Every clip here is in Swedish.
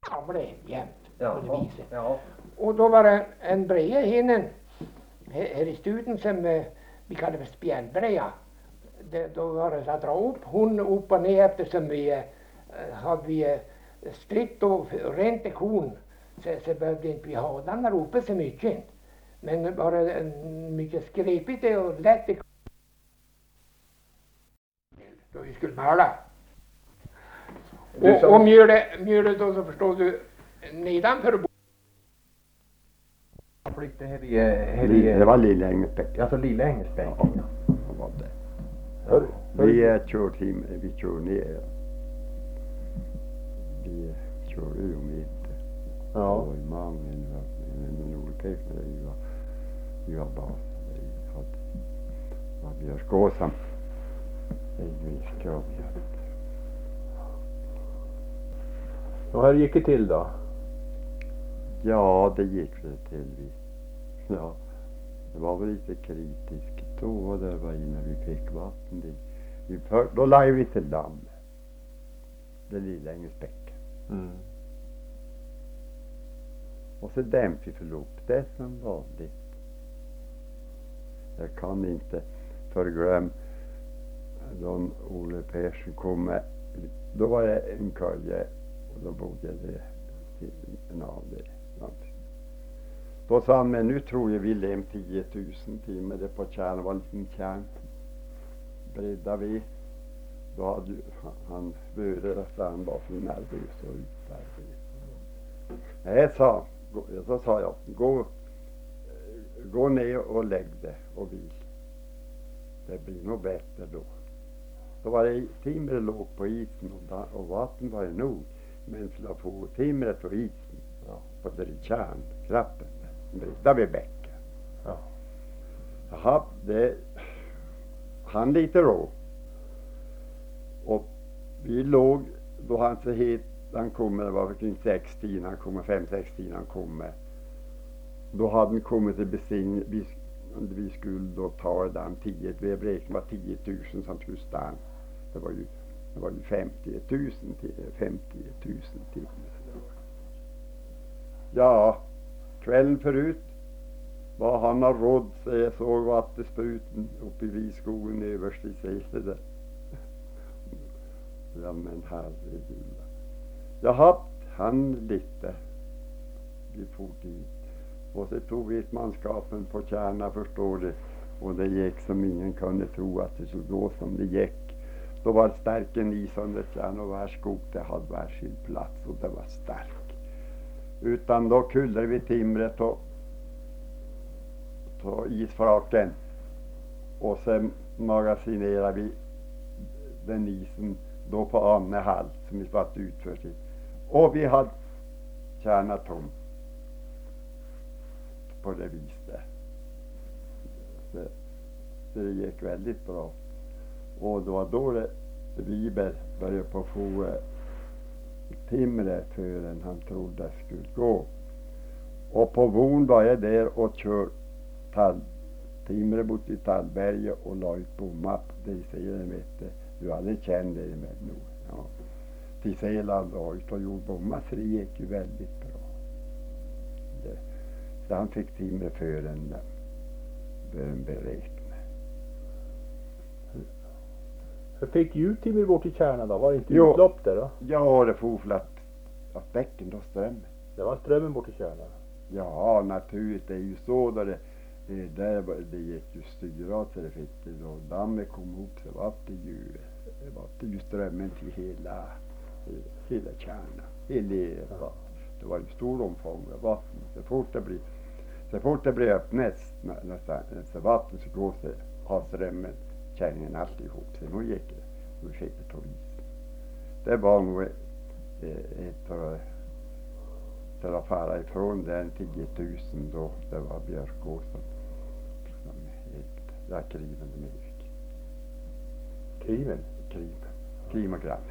samlade jämt Ja, på det viset. ja. Och då var det en breja hinnen här i studion som vi kallar för spjällbreja. Då var det så att dra upp hon upp och ner eftersom vi hade stritt och rent kon så behövde inte vi ha den där uppe så mycket. Men var det mycket skrepigt och lätt då vi skulle mala. Och mjölet då så förstår du nedanför Flyttade här Det var Lilla Engelsbäck. Alltså Lilla Engelsbäck. Ja, det var det. Vi kör ner. Vi kör ju om inte. Ja. Och i många men olika vi var bra. Vi har skåsam. Vi ska Och hur gick det till då? Ja, det gick väl till vi. Ja, det var väl lite kritiskt då det var innan vi fick vatten dit. Då lade vi till damm. Det Lilla Engelsbäck. Mm. Och så dämpade vi för upp det som vanligt. Jag kan inte förglömma då Ole Persson kom med. Då var det en kölje och då bodde det en av det. Då sa han, men nu tror jag vi lem 10 000 timmar det på kärn. Det var en liten kärn. Bredda vi. Då hade han började att han var för nervös och utarbetad. Nej, så sa jag, gå ner och lägg det och vil. Det blir nog bättre då. Då var det timret låg på isen och vatten var det nog. Men för att få timret på isen, på det kärn, krappen, där vid bäcken. Ja. Jaha, han lite rå. Och vi låg, då han så hit, han kom, det var kring 6-10, han kom 5-6 han kom. Då hade han kommit till besinning, vi skulle då ta den 10, vi beräknade var 10 000 som skulle stanna. Det var ju 50 000 till. Ja, kvällen förut var han har råd så jag såg vattenspruten uppe i Viskogen överst i Säter där. Ja men herregud. Jag hade han lite. Vi for dit. Och så tog vi ett manskapen på kärna förstår du. Och det gick som ingen kunde tro att det skulle gå som det gick. Då var det starken is under kärn och var skog det hade varsin plats och det var stark. Utan då kullade vi timret och isfraken. Och sen magasinerade vi den isen då på Annehall som vi varit utfört i. Och vi hade kärna tom. På det viset. Så det gick väldigt bra. Och det var då Wiberg började på att få timret förrän han trodde det skulle gå. Och på våren var jag där och kör timret bort i Tallberget och la ut bommar. Det säger de vet du hade känt det med nu. Ja. Till Seeland la ut och gjorde bommar så det gick ju väldigt bra. Så han fick timret för en beräkning. Hur fick ju timmer bort i kärnan då? Var det inte utlopp där då? Ja, det for för att bäcken då strömmen. Det var strömmen bort i kärnan. Ja, naturligt. Det är ju så där det gick ju styra så det fick det då. Dammet kom upp så var det ju strömmen till hela kärnan. Det var ju stor omfång av vatten. Så fort det blir öppnet när vatten så går det av strömmen kärringen alltihop. Så nu gick det. Nu fick det på isen. Det var nog ett för att fara ifrån den 10 000 då det var Björkås som helt kriven med gick. Krim och grann.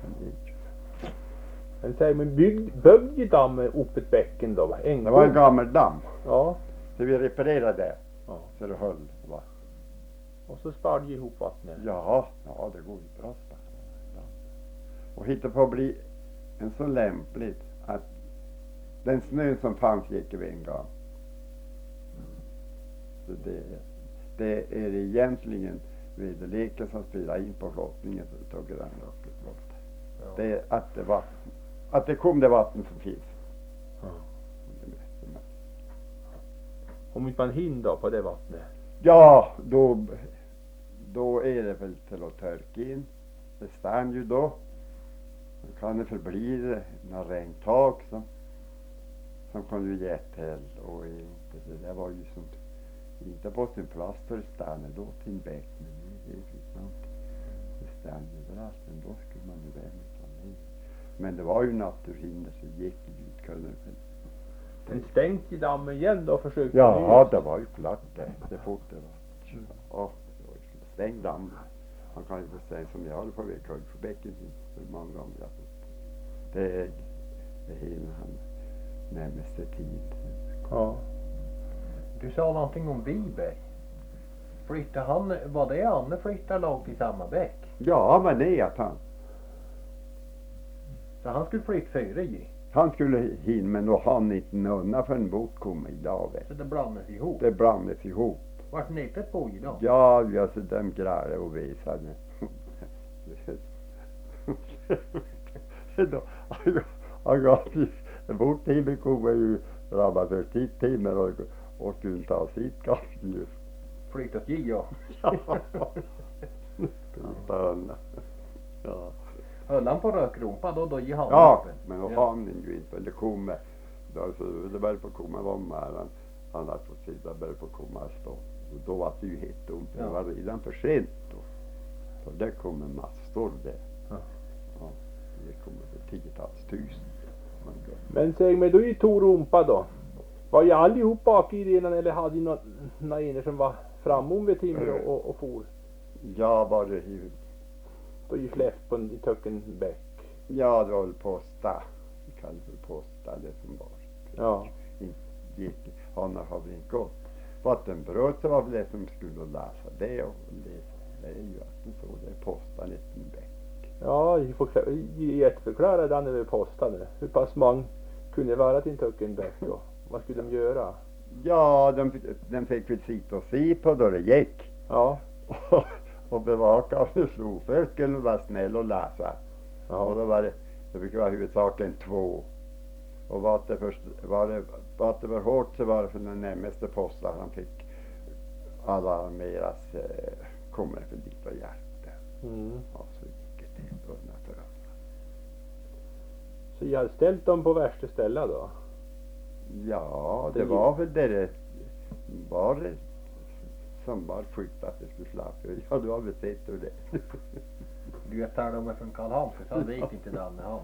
Men säg men byggde dammen upp ett bäcken då? Det var en gammal damm. Ja. Så vi reparerade det. Ja. Så det höll. Va? Och så sparade vi ihop vattnet. Ja, det går ju bra. Och hitta på att bli en så lämpligt att Den snö som fanns gick över en gång. Så det är egentligen väderleken som spelar in på flottningen av Grönloppet. Ja. Det är att det kom det vatten som finns. Ja. Om inte man hinner då på det vattnet. Ja, då är det väl till att törka in. Det stannar ju då. Då kan det förbli några regntag som kan ju ge till. Och inte, det där var ju som inte på sin plats för det stannar då till en bäck. Men det fick man inte. Det stannar överallt. Men då skulle man ju väl med. Men det var ju naturhinder så gick det ju kunde väl. Den stängt i dammen igen då försökte Ja, det var ju klart det fort det var. Ja, det var ju stängd damm. Man kan ju säga som jag håller på vid Kulfbäcken för många gånger. Det är hela han närmaste tid. Ja. Du sa någonting om Wiberg. Flyttade han, var det Anne flyttade långt i samma bäck? Ja, men det är att Så han skulle flytta före ju. han skulle hin men då hann inte nunna för en bot kom idag. Så det blandades ihop. Det blandades ihop. Vart nätet på idag? Ja, så de grälade och visade. Han gav ju, vårt timme kommer ju drabbas för sitt timme och skulle ta sitt kast ju. Flyttat ju ja. Ja. Höll han på rökrumpa då i han Ja, öppen? men då Ja. hann den ju inte. Det kom då så det började på komma var med han hade fått sitta började på komma stå. Och då var det ju helt dumt. Det Ja. var redan för sent då. Så det kom en massor där. Ja. Ja, det kommer för 10-tals tusen. Men säg mig, då i tog rumpa då. Var ju allihop bak i redan eller hade ju några iner som var framom vid timmer och for? Ja, var det ju. Då ju släppt på en i töcken bäck. Ja, det var väl posta. Vi kallar det posta det som var. Ja. Gick, han har väl inte gått. Vattenbröt så var väl det som skulle läsa det och det är ju att det så det är posta en liten bäck. Ja, jätteförklara den över postade. Hur pass många kunde vara till en töcken bäck då? Vad skulle de göra? Ja, den fick väl sitta och se på då det gick. Ja. Och bevaka och slog för skulle vara snäll och läsa. Och Ja. då var det fick vara huvudsakligen 2. Och var det var hårt så var det för den närmaste posten han fick alarmeras kommer för dit och hjälpte. Mm. Ja, så gick det undan för alla. Så jag hade ställt dem på värsta ställe då? Ja, det var väl det var det som var sjukt att det skulle slappa. Ja, du har väl sett hur det. Du vet här de är från Karlhamn så han vet inte Danne han.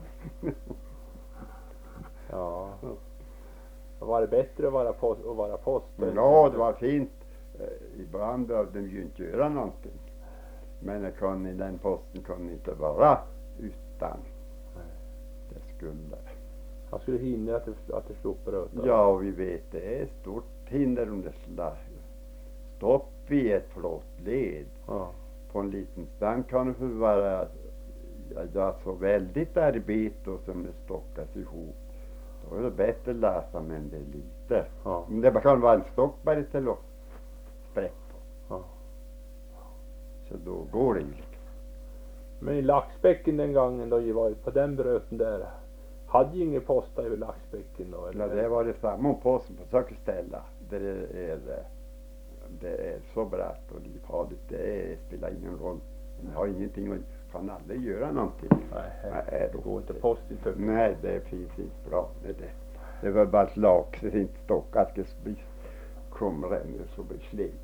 Ja. Var det bättre att vara post? Ja, det var fint. Ibland behövde de ju inte göra någonting. Men den posten kunde inte vara utan. Det skulle. Han skulle hinna att det slog bröt. Ja, och vi vet det är ett stort hinder om det stopp i ett flottled. Ja. På en liten stand kan det få vara så väldigt arbete och som det stockas ihop. Då är det bättre att läsa men det är lite. Ja. Men det kan vara en stock bara till att spräcka på. Ja. Så då går det ju. Men i Laxbäcken den gången då ju var på den bröten där. Hade ju ingen posta över Laxbäcken då? Ja, det var det samma posten på söker ställa. Det är så brett och livfarligt. Det spelar ingen roll. Det har ingenting och kan aldrig göra någonting. Nej, det går inte post i töcken. Nej, det finns inte bra. Det var bara ett lag så inte stockat ska bli krumränner så blir slig.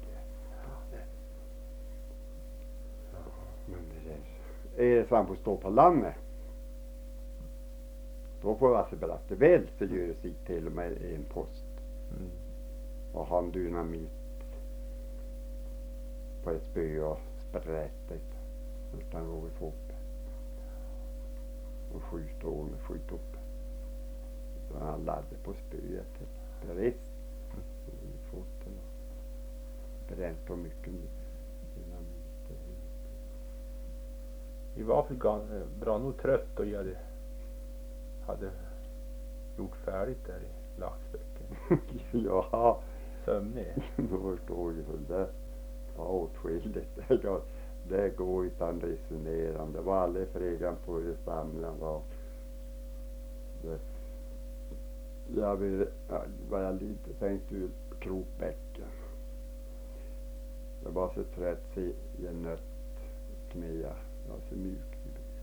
Men det är det på stå på landet. Då får alltså berätta väl så gör det sig till och med en post. Mm. Och han dynamit på ett spö och sprättet utan vågar få upp. Och skjuta upp. Så han laddade på spöet till rest. Och fått det. Bränt på mycket dynamit. I var för bra nog trött och jag hade gjort färdigt där i Laxbäcken? Ja, Sömnig? då förstår ju hur det var åtskilligt. Det går utan resonerande. Det var aldrig fredan på hur samlingen var. Jag var jag lite tänkt ut Kropbäcken. Jag var så trött i en nöt knä. Jag var så mjuk i benen.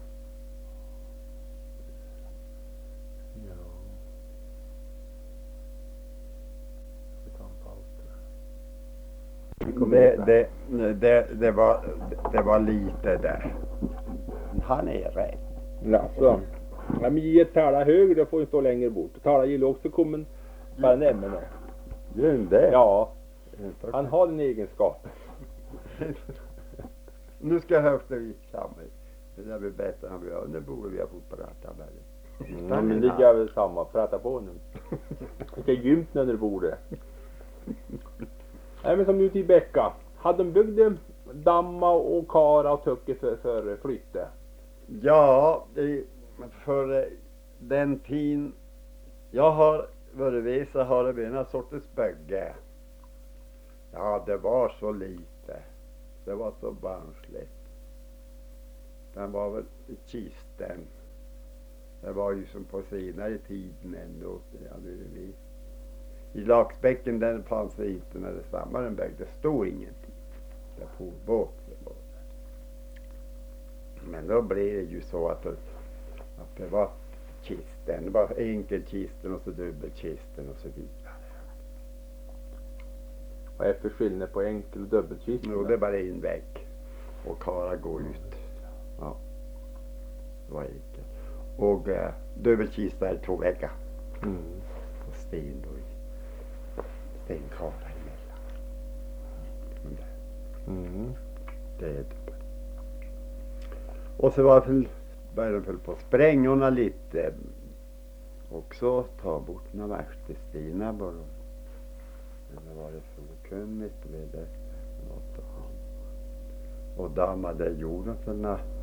Ja. Vi tar en paus där. Det var lite där. Han är rädd. Jaså? Ja, men ge tala högre, då får ju stå längre bort. Tala gillar också kommer bara nämna. Gör det? Ja, han har den egenskapen. Nu ska jag höfta i samma. Det blir bättre än vi har. Nu borde vi ha fått prata med dig. Men det gör väl samma. Prata på nu. Det är grymt när du borde. Nej, men som ute i Bäcka. Hade de byggt damma och kara och töcke för flytte? Ja, för den tiden jag har varit visa har det blivit en sorts bögge. Ja, det var så lite. Det var så barnsligt. Den var väl i kisten. Det var ju som på senare tiden ändå. I Laxbäcken den fanns det inte när det stammade en bögg. Det stod ingenting. Det på båt. Men då blev det ju så att det var kisten. Det var enkelkisten och så dubbelkisten och så vidare. Vad är för skillnad på enkel och dubbelkisten? Jo, det är bara en vägg. Och kara går ut. Ja. Det var enkelt. Och dubbelkista är 2 väggar. Mm. Och sten då i. Stenkara emellan. Mm. Det är det. Och så var det började de på sprängorna lite. Och så ta bort några värsta stenar bara. Det var det så kunnigt med det. Och dammade jorden för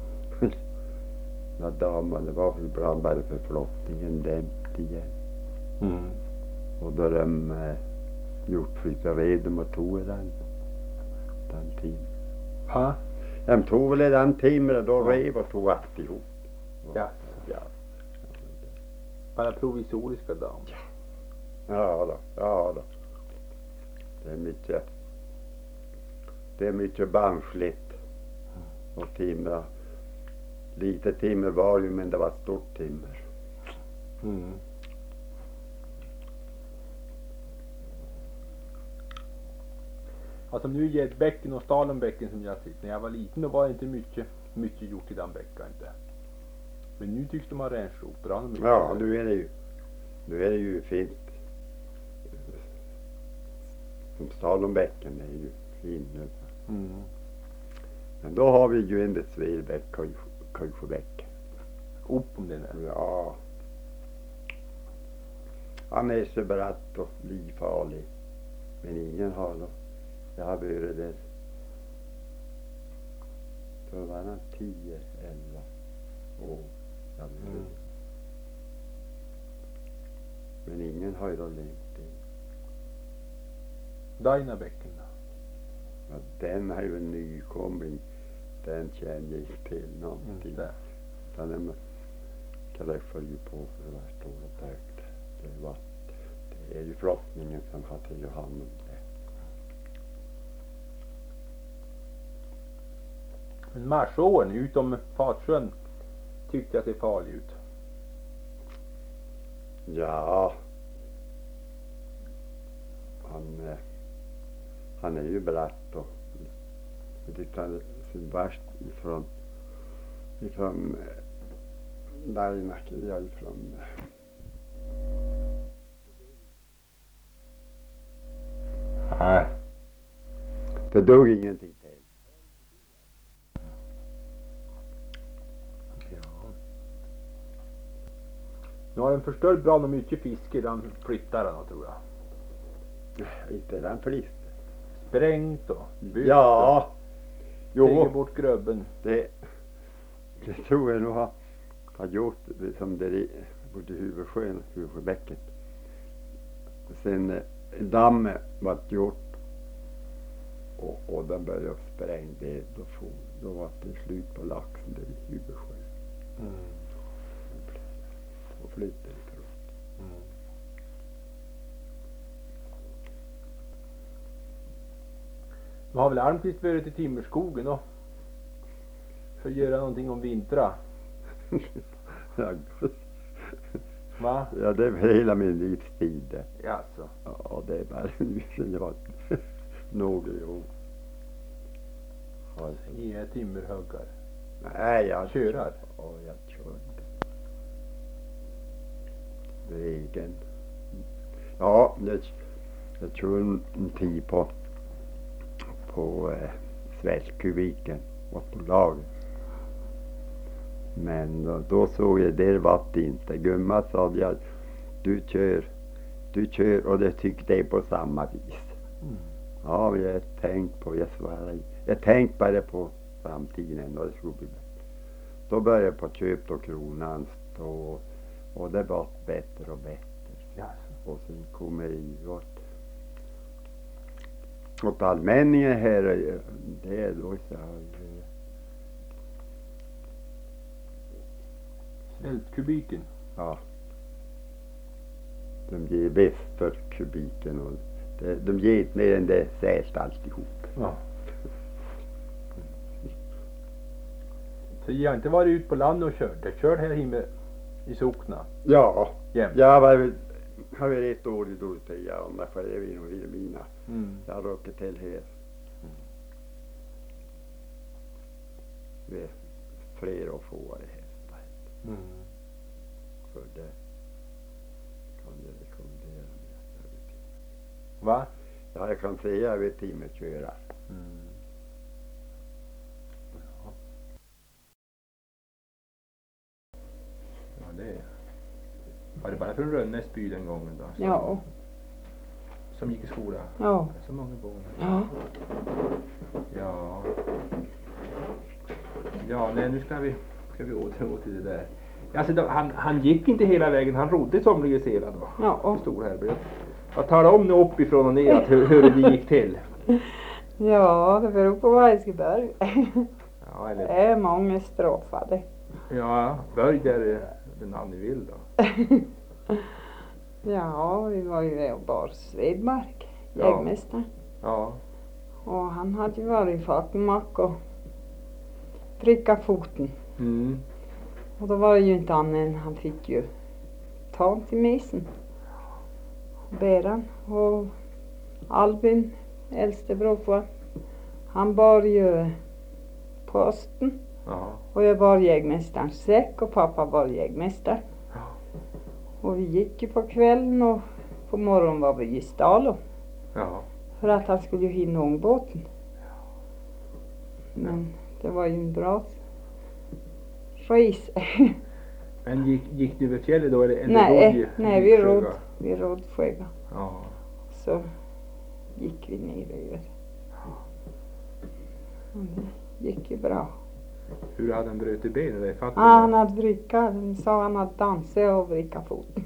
när dammade var för ibland bara för flottningen dämt igen. Mm. Och då de gjort flytta reden och tog den tiden. Ha? De tog väl den timmen då rev och tog alltihop. Ja. Ja. Bara provisoriska dam. Ja då. Det är mycket barnsligt och timmer. Lite timmer var ju men det var stort timmer. Mm. Alltså nu är Bäcken och Stalenbäcken som jag sitter. När jag var liten då var det inte mycket gjort i den bäckan inte. Men nu tycks de ha rensat upp bra mycket. Ja, nu är det ju fint. Som Stalenbäcken är ju fin nu. Mm. Men då har vi ju en Svedbäck, Kujfobäck. Upp om den är. Ja. Han är så bratt och livfarlig. Men ingen har då. Jag har varit där. Då var han 10, 11 år. Mm. Men ingen har ju då levt in. Dainabäcken då? Ja, den har ju en nykomling. Den känner jag till någonting. Den träffar ju på för det var stora dökt. Det är ju flottningen som har till hand om det. Men marsåen utom Fatsjön tyckte jag det farlig ut. Ja. Han är ju bratt och jag tyckte han sin värst ifrån Dainak, jag ifrån nej. Det dog ingenting till. Nu har den förstört bra mycket fiske. Den flyttar den tror jag. Inte den flist. Sprängt och byggt. Ja. Jo. Lägger bort grubben. Det tror jag nog har gjort som både Huvudssjön och Huvudbäcken. Sen dammen var gjort och den började spränga det, då var det slut på laxen där i Huvudssjön. Och flyttade ifrån. Nu har väl Almqvist varit i Timmerskogen och för att göra någonting om vintra. Va? Ja, det är hela min livstid det. Jaså. Ja, det är bara nu sen jag var några år. Inga timmerhuggar. Nej, jag Körar? Ja, jag kör. Vägen. Ja, jag kör en tid på Svältkuviken och på lager. Men då såg jag det var det inte. Gumma sa jag, du kör och det tyckte jag på samma vis. Ja, jag tänkte på, jag tänkte bara på framtiden och det skulle bli bättre. Då började jag på köp och kronan och det var bättre och bättre. Jaså. Och sen kom jag i åt allmänningen här, det är då så här. Svältkubiken. Ja. De ger bäst för kubiken och de ger inte mer än det säst alltihop. Ja. Så jag har inte varit ut på land och kört. Jag kör här hemma i Sockna. Ja, Jämt. jag har varit ett år i Dorotea och därför är vi nog Vilhelmina. Jag har råkat till här. Vi är fler och fåare hästar. För det kan jag rekommendera. Va? Ja, jag kan säga jag vet timmerköra. Ja, det var det bara från Rönnesby den gången då? Ja. Som gick i skola? Ja. Så många barn. Ja. Ja. Ja, nej, nu ska vi återgå till det där. Alltså, han gick inte hela vägen, han rodde somliga sedan då. Ja. Stor här. Jag talar om nu uppifrån och ner att hur det gick till. Ja, det beror på vad jag ska börja. Ja, Det eller, är många strofade. ja, börj där den namn ni vill då. Ja, vi var ju där och bar Svedmark, Ja. jägmästaren. Ja, Och han hade ju varit i Falkenmark och prickat foten. Och då var det ju inte annat än han fick ju ta till mesen. Bäran och Albin, äldste brorfar, han bar ju posten. ja, Och jag bar jägmästarens säck och pappa bar jägmästaren. ja. Och vi gick ju på kvällen och på morgonen var vi i Stalo. Ja, För att han skulle ju hinna ångbåten. Men det var ju en bra race. men gick ni över fjället då eller nej, vi råd Sjöga. Ja, Så gick vi ner över. Och det gick ju bra. hur hade han brutit benen där i fatten? Han hade vrickat, de sa han hade dansat och vrickat foten.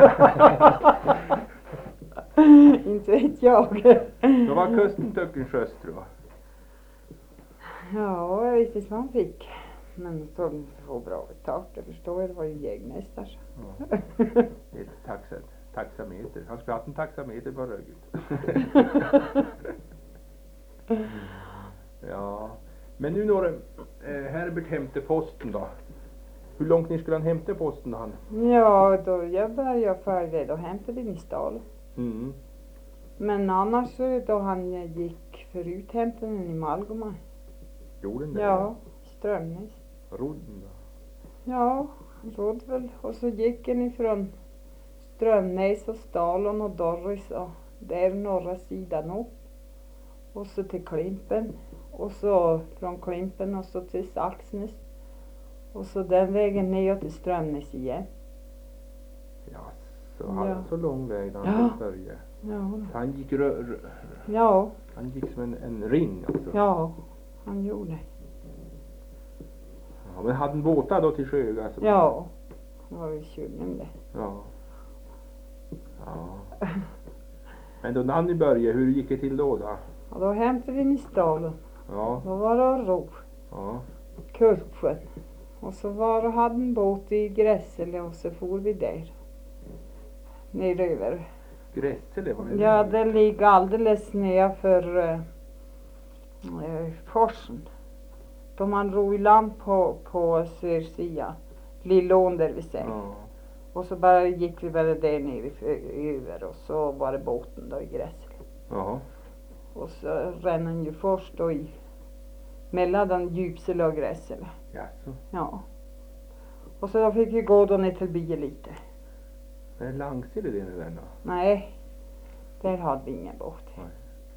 Inte vet jag. Då var kusten Töckensjös tror jag. Ja, jag vet inte vad han fick. Men så får bra betalt, jag förstår jag, det var ju jägmästare. Ja. Ett taxameter. Han skulle haft en taxameter på ryggen. Ja. Men nu när Herbert hämtade posten då. Hur långt ni skulle han hämta posten då han? Ja, då jag började följa då hämtade vi i stal. Men annars då han gick förut hämtade den i Malgomar. Gjorde den det? Ja, Strömnäs. Rodden då? Ja, råd väl. Och så gick han ifrån Strömnäs och Stalon och Dorris och där norra sidan upp. Och så till Klimpen. Och så från Klimpen och så till Saxnäs. Och så den vägen ner till Strömnäs igen. Ja, så han Ja. så lång väg när Ja. han började. Ja, Han gick ja, han gick som en ring alltså. ja, han gjorde. Ja, men hade en båtar då till Sjöga? Alltså. Ja, var det 20. Ja. Ja. Men då Nanny började, hur gick det till då? Och då hämtade vi in i stallen. Ja. Då var det ro. Ja. Kurksjön. Och så var det, hade en båt i Grässele och så for vi där. Neröver. Grässele var det? Ja, det ligger alldeles nedanför forsen. Då man ror i land på Sörsia. Lillån där vi säger. Ja. Och så bara gick vi bara där nere över och så var det båten då i Grässele. Ja. Och så ränner den ju först då i mellan den Djupsele och Grässele. Jaså. Ja. Och så då fick vi gå då ner till byn lite. Är det Langsele det nu den då? Nej, där hade vi ingen båt. Nej.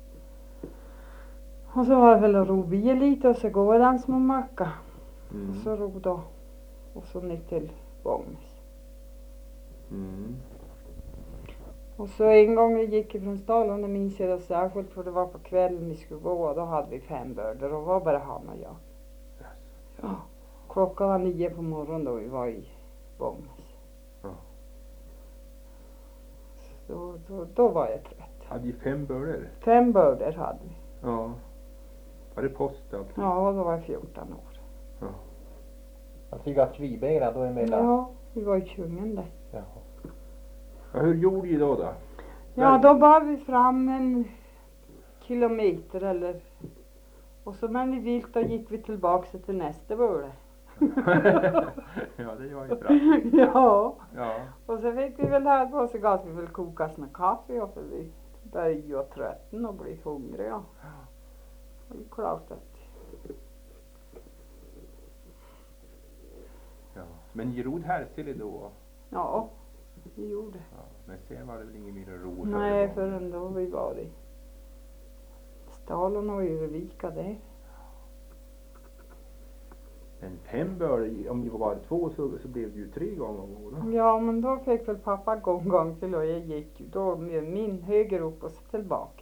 Och så var det väl att ro byn lite och så går den små macka. Mm. Och så ro då. Och så ner till Bångnäs. Mm. Och så en gång vi gick ifrån stallen, det minns jag då särskilt för det var på kvällen vi skulle gå och då hade vi 5 bördor och var bara han och jag. Ja. Klockan var 9 på morgonen då vi var i Bångnäs. Ja. Då var jag trött. Hade vi 5 bördor? 5 bördor hade vi. Ja. Var det post alltid? Ja, då var jag 14 år. Ja. Alltså jag svibera då emellan. Ja, vi var i Kungen där. Jaha. Ja, hur gjorde ni då? Ja, då bar vi fram en kilometer eller. Och så när vi vilt då gick vi tillbaka till nästa börde. Ja, det var ju bra. Ja. Ja. Och så fick vi väl här på så gav vi väl koka såna kaffe och för vi började ju trötten och bli hungriga. Och det är klart att. Ja. Men ni rod Härsele då? Ja, vi gjorde. Ja. Men sen var det väl ingen mer ro? Nej, förrän då vi var i Stalon och Örevika där. Men 5 bördor, om ni var 2 så blev det ju 3 gånger då. Ja, men då fick väl pappa gång till och jag gick ju då med min höger upp och så tillbaka.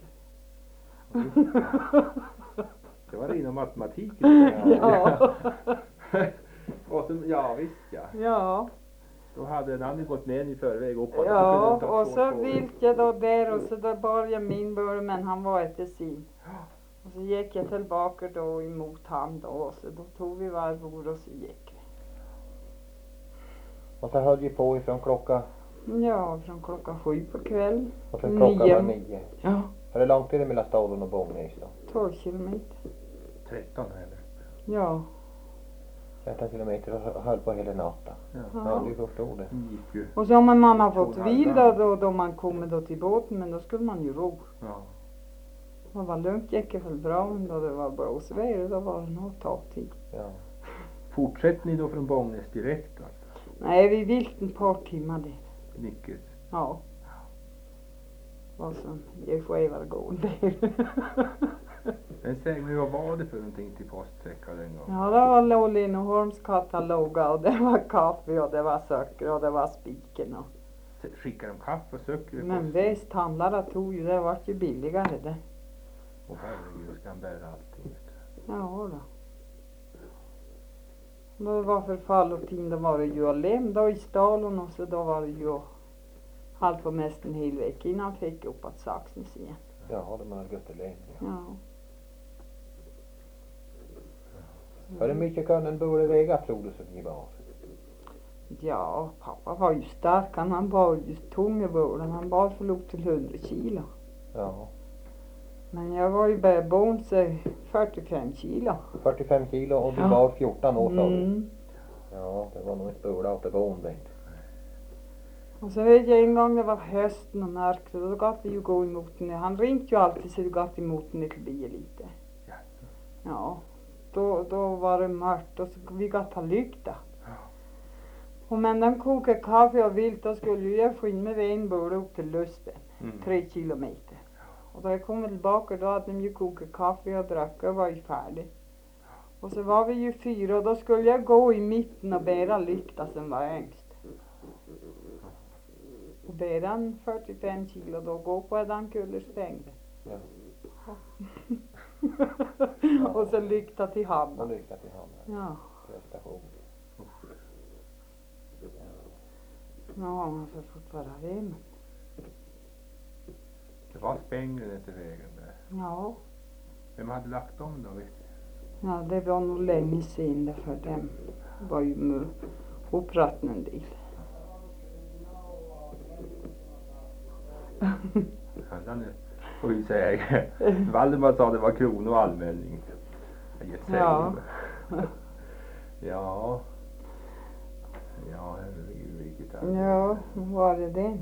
Det var det inom matematiken. Ja. Och så, ja visst ja. Ja. Då hade Nanny gått med i förväg uppåt. Ja, och så vilt jag då där och så då bar jag min börd men han var inte sin. Och så gick jag tillbaka då emot han då och så då tog vi varvor och så gick vi. Och så höll vi på ifrån klockan. Ja, från klockan 7 på kvällen. Och sen klockan 9. var 9. Ja, Är det långt är det mellan Stalon och Bångnäs då? 12 kilometer. 13 eller? Ja. 13 kilometer och höll på hela natten. Ja, du förstår det. Ni gick ju. Och så om man har fått 2,5 vila dagar. då man kommer då till båten men då skulle man ju ro. Ja. Det var lugnt, gick det väl bra men då det var blåsväder då var det nog tagtid. Ja. Fortsätter ni då från Bångnäs direkt alltså? Nej, vi vilt en par timmar där. Mycket. Ja. Vad som ger skevar gående. Men säg mig, vad var det för någonting till postsäckar den gången? Ja, det var Lollinholms kataloger och det var kaffe och det var socker och det var spiken och. Skickar de kaffe och socker i Men posten? visst, handlare tog ju, det var ju billigare det. Och herregud, ska han bära allting vet du. Ja då. Då var förfallotin, då var det ju alem då i Stalon och så då var det ju halv på mest en hel vecka innan han fick upp att Saxnäs igen. Ja, det man gått till längre. Ja. Var det mycket kan en borde väga tror du som ni var? Ja, pappa var ju stark, han bar ju tunga bördan, han bar för upp till 100 kilo. Ja. Men jag var ju bara barn så 45 kilo. 45 kilo och du Ja. var 14 år sa du? Mm. Ja, det var nog ett börda åt det gång det. Och så vet jag en gång det var hösten och mörkt och då gav vi ju gå emot den. Han ringde ju alltid så vi gav emot den till byn lite. Ja. Då var det mörkt och så vi gav ta lykta. Och men den kokade kaffe och vilt då skulle ju jag få in med en börda upp till Luspen. 3 kilometer. Och då jag kom tillbaka då hade de ju kokat kaffe och drack och var ju färdig. Och så var vi ju 4 och då skulle jag gå i mitten och bära lykta som var yngst. Och bära en 45 kilo då gå på den kullerstängde. Ja. Och så lykta till Och hamnen. lycka till handen. Ja. Prestation. Ja, han har fått vara hemma. Det var spängel efter vägen där. Ja. Vem hade lagt dem då, vet du? Ja, det var nog länge sedan för dem var ju med upprätten en del. Han får ju säga. Valdemar sa det var kronoallmänning. Ja. Ja. Ja, herregud vilket arbete. Ja, var det det?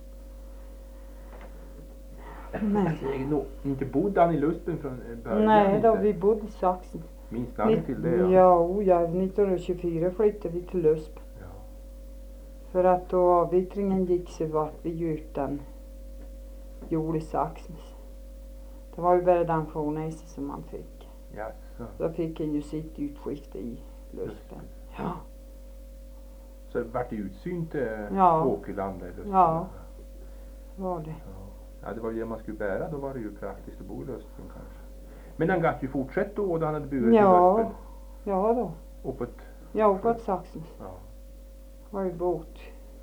Men, Inte bodde han i Luspen från början? nej, då inte? vi bodde i Saxen. Minns ni till det? Ja, 1924 flyttade vi till Lusp. Ja. För att då avvittringen gick så var vi ju utan jord i Saxens. Det var ju bara den fornäse som man fick. Jaså. Då fick en ju sitt utskifte i Luspen. Ja. Så det vart utsynt Ja. åkerland där i Luspen? Ja. Var det. Ja, det var ju det man skulle bära. Då var det ju praktiskt att bo i Luspen kanske. Men han gatt ju fortsätta då han hade burit Ja. i Luspen? Ja då. Uppåt? Ja, uppåt Saxens. Ja. Var ju båt.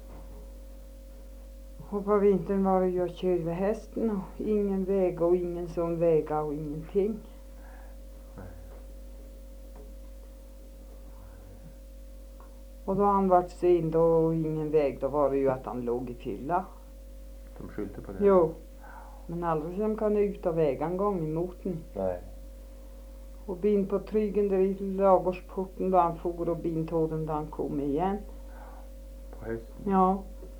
Och på vintern var det ju att köra med hästen och ingen väg och ingen sån väg och ingenting. Nej. Och då han vart sen då och ingen väg, då var det ju att han låg i fylla. De skyllde på det? Jo. Men aldrig som kan ut av vägen en gång emot den. Nej. Och bin på trygen där i lagårdsporten då han for och bin tog den då han kom igen. På hästen? Ja.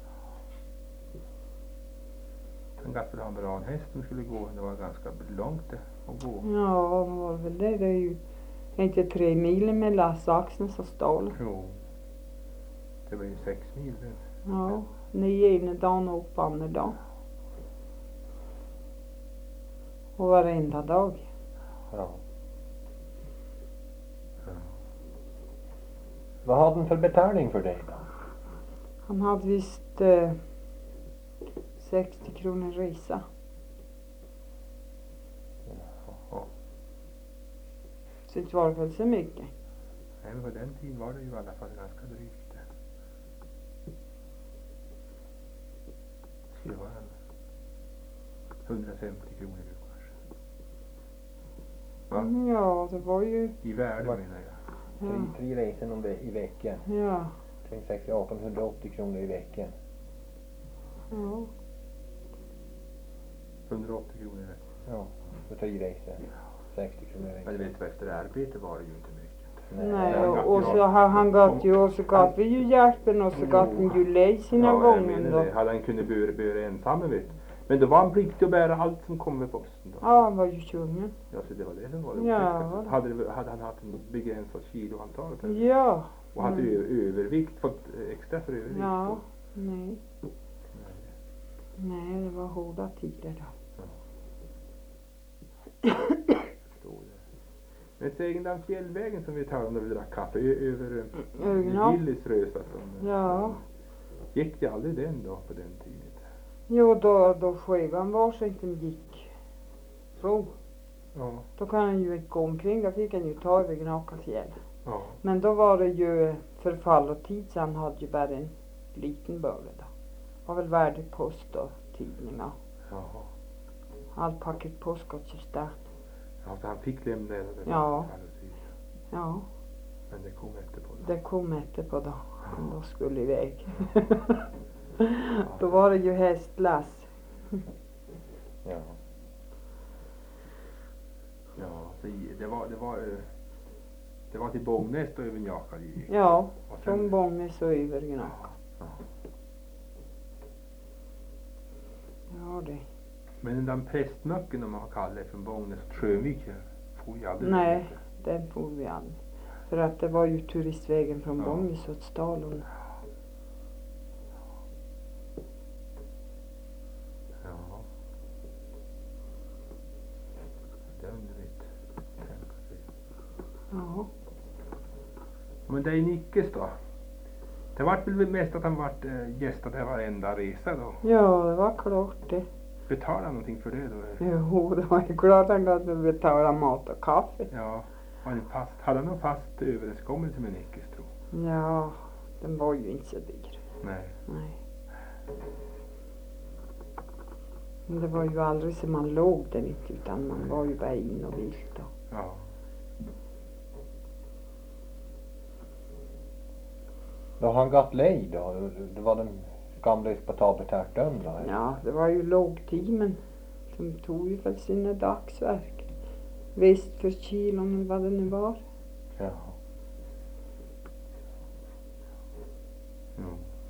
Han gatt väl ha en bra häst som skulle gå. Det var ganska långt det att gå. Ja, det var väl det. Det är ju inte 3 mil mellan Saxnäs och Stalen. Jo. Det var ju 6 mil det. Ja, 9 ena dagen och upp andra dagen. Och varenda dag. Ja. Vad hade han för betalning för det då? Han hade visst 60 kronor resa. Ja. Så det var väl så mycket. Nej, men på den tiden var det ju i alla fall ganska drygt. Det skulle vara 150 kronor nu kanske. Va? Ja, det var ju... I värde Vad? menar jag. Ja. Tre resor i veckan. Ja. Tänk 1880 kronor i veckan. Ja. 180 kronor i veckan. Ja, för 3 resor. 60 kronor i Men veckan. du vet, efter arbete var det ju inte mycket. Nej, och så han gav ju, och så gav vi ju hjälpen och så gav han ju lej sina jag gånger menar då. det. Hade han kunnat bära ensam vet du. Men då var han pliktig att bära allt som kom med posten då. Ja, han var ju tvungen. Ja, så det var det som var det Ja. otäckaste. Hade han haft en begränsad kiloantal Ja. och hade övervikt, fått extra för övervikt. Ja, då. nej. Nej, det var hårda tider då. Förstår det. Men säg den fjällvägen som vi talade om när vi drack kaffe över Ja. Gillisrösa som Ja. gick det aldrig den då på den tiden? Jo, då skivan var så inte gick så. Ja. Då kan han ju inte gå omkring, då fick han ju ta över Gnaka fjäll. Ja. Men då var det ju förfall och tid så han hade ju bara en liten börda då. Var väl värdepost och tidningar. Jaha. Allt paket postgodssystem. Ja, så han fick lämna det. Ja. Ja, Men det kom efterpå. det kom efterpå då. Han då skulle iväg. Då var det ju hästlass. Ja. Ja, så det var till Bångnäs då över Njaka det gick. Ja, Och sen- från Bångnäs och över Gnaka. Ja. Ja det. Men den där prästmöcken de har kallat det från Bångnäs och Sjövik får ju aldrig Nej. dit. Den får vi aldrig. För att det var ju turistvägen från Ja. Bångnäs åt Stalon. Ja. Det är underligt. Tänka sig. Ja. Men det är Nickes då. Det vart väl mest att han vart gästade varenda resa då. Ja, det var klart det. Betalade han någonting för det då? Jo, det var ju klart han kunde betala mat och kaffe. Ja. Hade han någon fast överenskommelse med Nickes tro? Ja, den var ju inte så dyr. Nej. Nej. Men det var ju aldrig som man låg där inte, utan man var ju bara in och vilt då. Ja. Då han gatt lej då? Det var den gamla spatabetärtön då? eller? Ja, det var ju lågtimen. De tog ju väl sina dagsverk. Visst för kilon eller vad det nu var. Ja. Jo.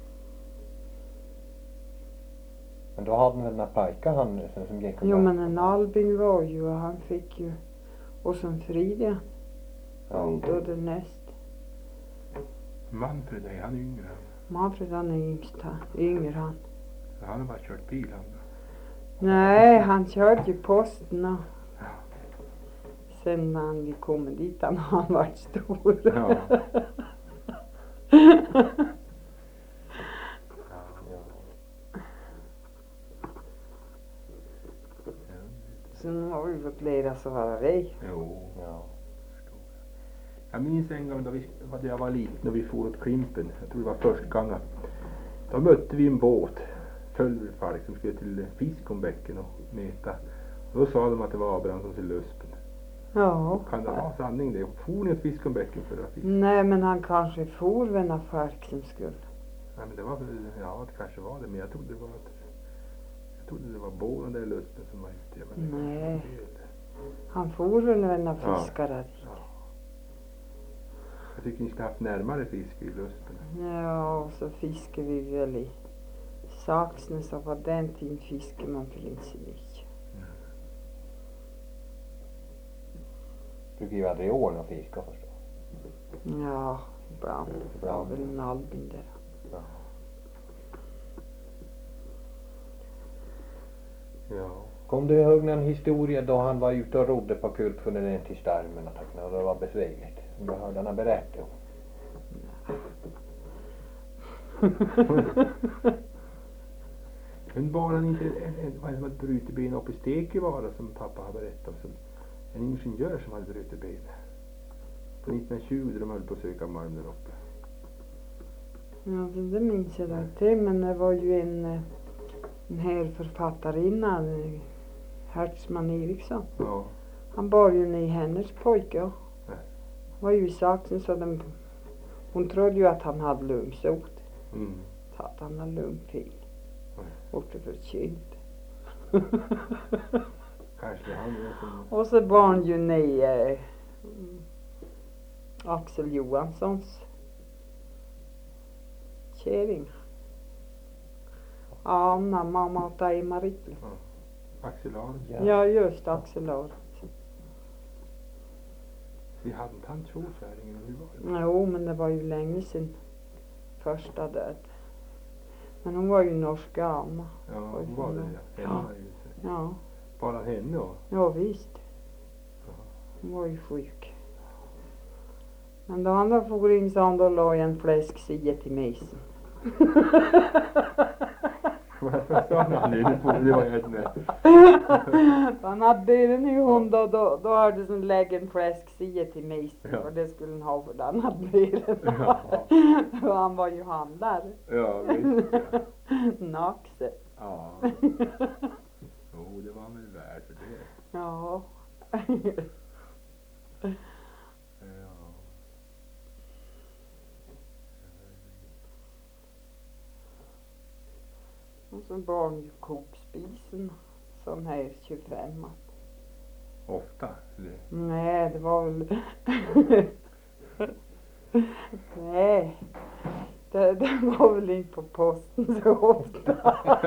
Men då hade den där pojken han som gick och Jo där. men en Albin var ju och han fick ju. Och som Frida. Var ju Ja. då det näst. Manfred är han yngre. Manfred han är yngst han. Yngre han. Han har bara kört bil han. Nej, han körde ju posten och. Sen när vi kom dit han har han varit stor. Ja. Sen har vi fått lära oss att vara rej. Jo. Ja. Jag minns en gång då jag var liten och vi for åt Klimpen. Jag tror det var första gången. Då mötte vi en båt. 12 folk som skulle till Fiskombäcken och mäta. Och då sa de att det var Abrahamssons i Luspen. Ja. Kan det vara sanning det? For ni åt Fiskombäcken för att fiska? Nej men han kanske for väl när folk som skulle. Nej men det var väl, ja det kanske var det. Men jag trodde det var båten där i Luspen som var ute. Men det Nej. kanske var fel. Han for väl när Ja. fiskare dit. Ja. Jag tycker ni ska haft närmare fiske i Luspen. Ja, och så fiskar vi väl i Saxnäs och på den tiden fiskar man väl inte så mycket. Brukar ju aldrig i år och fiska förstås. Ja, ibland. Det var väl en Albin där. Ja. Kom du ihåg någon historia då han var ute och rodde på Kultfunnen ner till Starmen och det var besvärligt? Du hörde han berätta om. Men var han inte vad som hade brutit ben uppe i Stekevara som pappa har berättat om? Som en ingenjör som hade brutit ben. På 1920 de höll på att söka malm där uppe. Ja, det minns jag inte. Men det var ju en här författarinna, Hertzman Eriksson. Ja. Han bar ju ner hennes pojke. Ja. Nej. Var ju i Saxen så hon trodde ju att han hade lungsot. Mm. Så att han hade lungfil. Nej. Borta för kylt. Kanske han är som... Och så var han ju ner Axel Johanssons kärring. Anna, mamma och dig Marie. Axel Ahlström. Ja. Ja, just Axel Ahlström. Vi hade inte han tvåkärringen, hur var det? Jo, men det var ju länge sedan första död. Men hon var ju norska Anna. Ja, hon var det ja. Ja. Henne just det. Ja, Bara henne då? ja visst. Hon var ju sjuk. Men då han då for in så han då la en fläsksida till mesen. Vad sa han nu på? Det var jag inte med. Han hade den i hon då hade det som lägga en fläsksida till mesen. Ja. Och det skulle han ha för den hade bilen. Ja. Och han var ju handlare. Ja, visst ja. Naxe. Ja. Jo, det var han väl värd för det. Ja. Ja. Och så bar han ju kokspisen. Sån här 25. Ofta? Eller? Nej, det var väl... Nej. Det var väl inte på posten så ofta.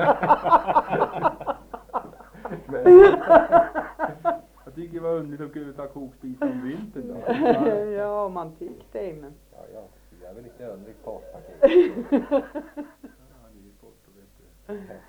Men, jag tycker det var underligt att kunna ta kokspis om vintern då. Ja, man tyckte det, men... Ja, ja. Jag är väl lite underligt postpaket. Ja, det är gott och vet du.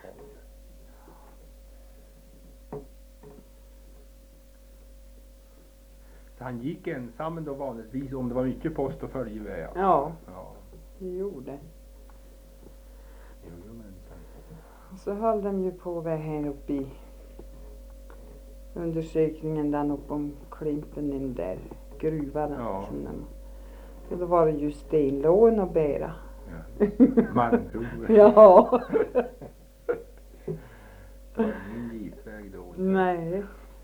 Så han gick ensam då vanligtvis om det var mycket post och följe med. Ja, Ja. det gjorde. Jo, men Och så höll de ju på här uppe i undersökningen där uppe om Klimpen, den där gruvan. Ja. Och då var det ju stenlån att bära. Malmprover. Ja. Det var ingen gipsväg då. Nej.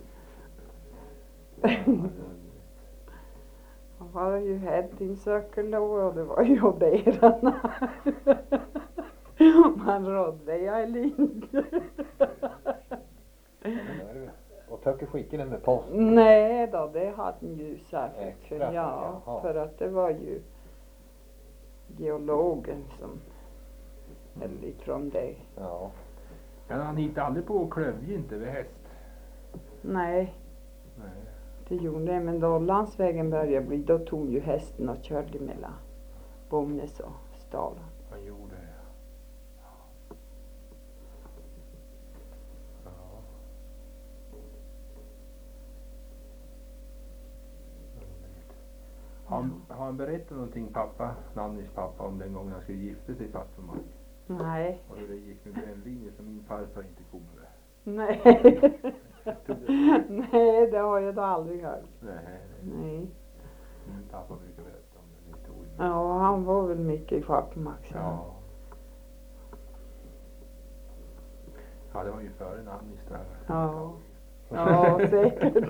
Han var ju hämtinsöker då och det var ju oderarna. Man rådde jag i linje. Och töcker skicken med post. Nej då, det hade han ju särskilt för, Extra, ja, jaha. för att det var ju geologen som höll ifrån det. Ja. Men han hittade aldrig på klövje inte vid häst. Nej, Nej. det gjorde det, men då landsvägen började bli, då tog ju hästen och körde mellan Bomnes och Stalen. Han gjorde det. Ja. Har han berättat någonting Nannys pappa om den gången han skulle gifta sig i Fattigmark? Nej, Och hur det gick med brännvin som min farfar inte kommer. nej. Nej, det har jag då aldrig hört. Nej. Nej. Min pappa brukar berätta om den historien. Ja, han var väl mycket i Falkenmark. Ja. Ja, det var ju före Nannys där. Ja. Ja, säkert.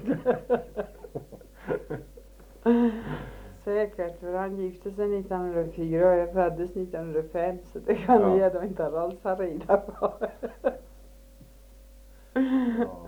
Säkert, för han gifte sig 1904 och jag föddes 1905 så det kan Ja. jag då inte alls ha reda på. Ja.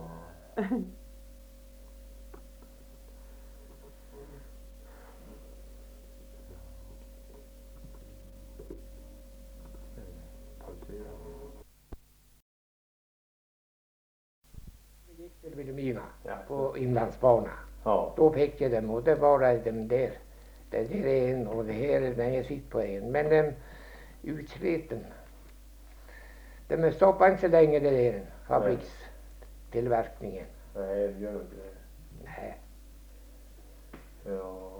Vi gick till Vilhelmina Ja. på Inlandsbanan. Ja. Då fick jag dem och det var de där. Det där är en och det här är när jag sitter på en. Men utsliten. De stoppar inte så länge det där fabrikstillverkningen. Nej, det gör inte det. Nej. Ja.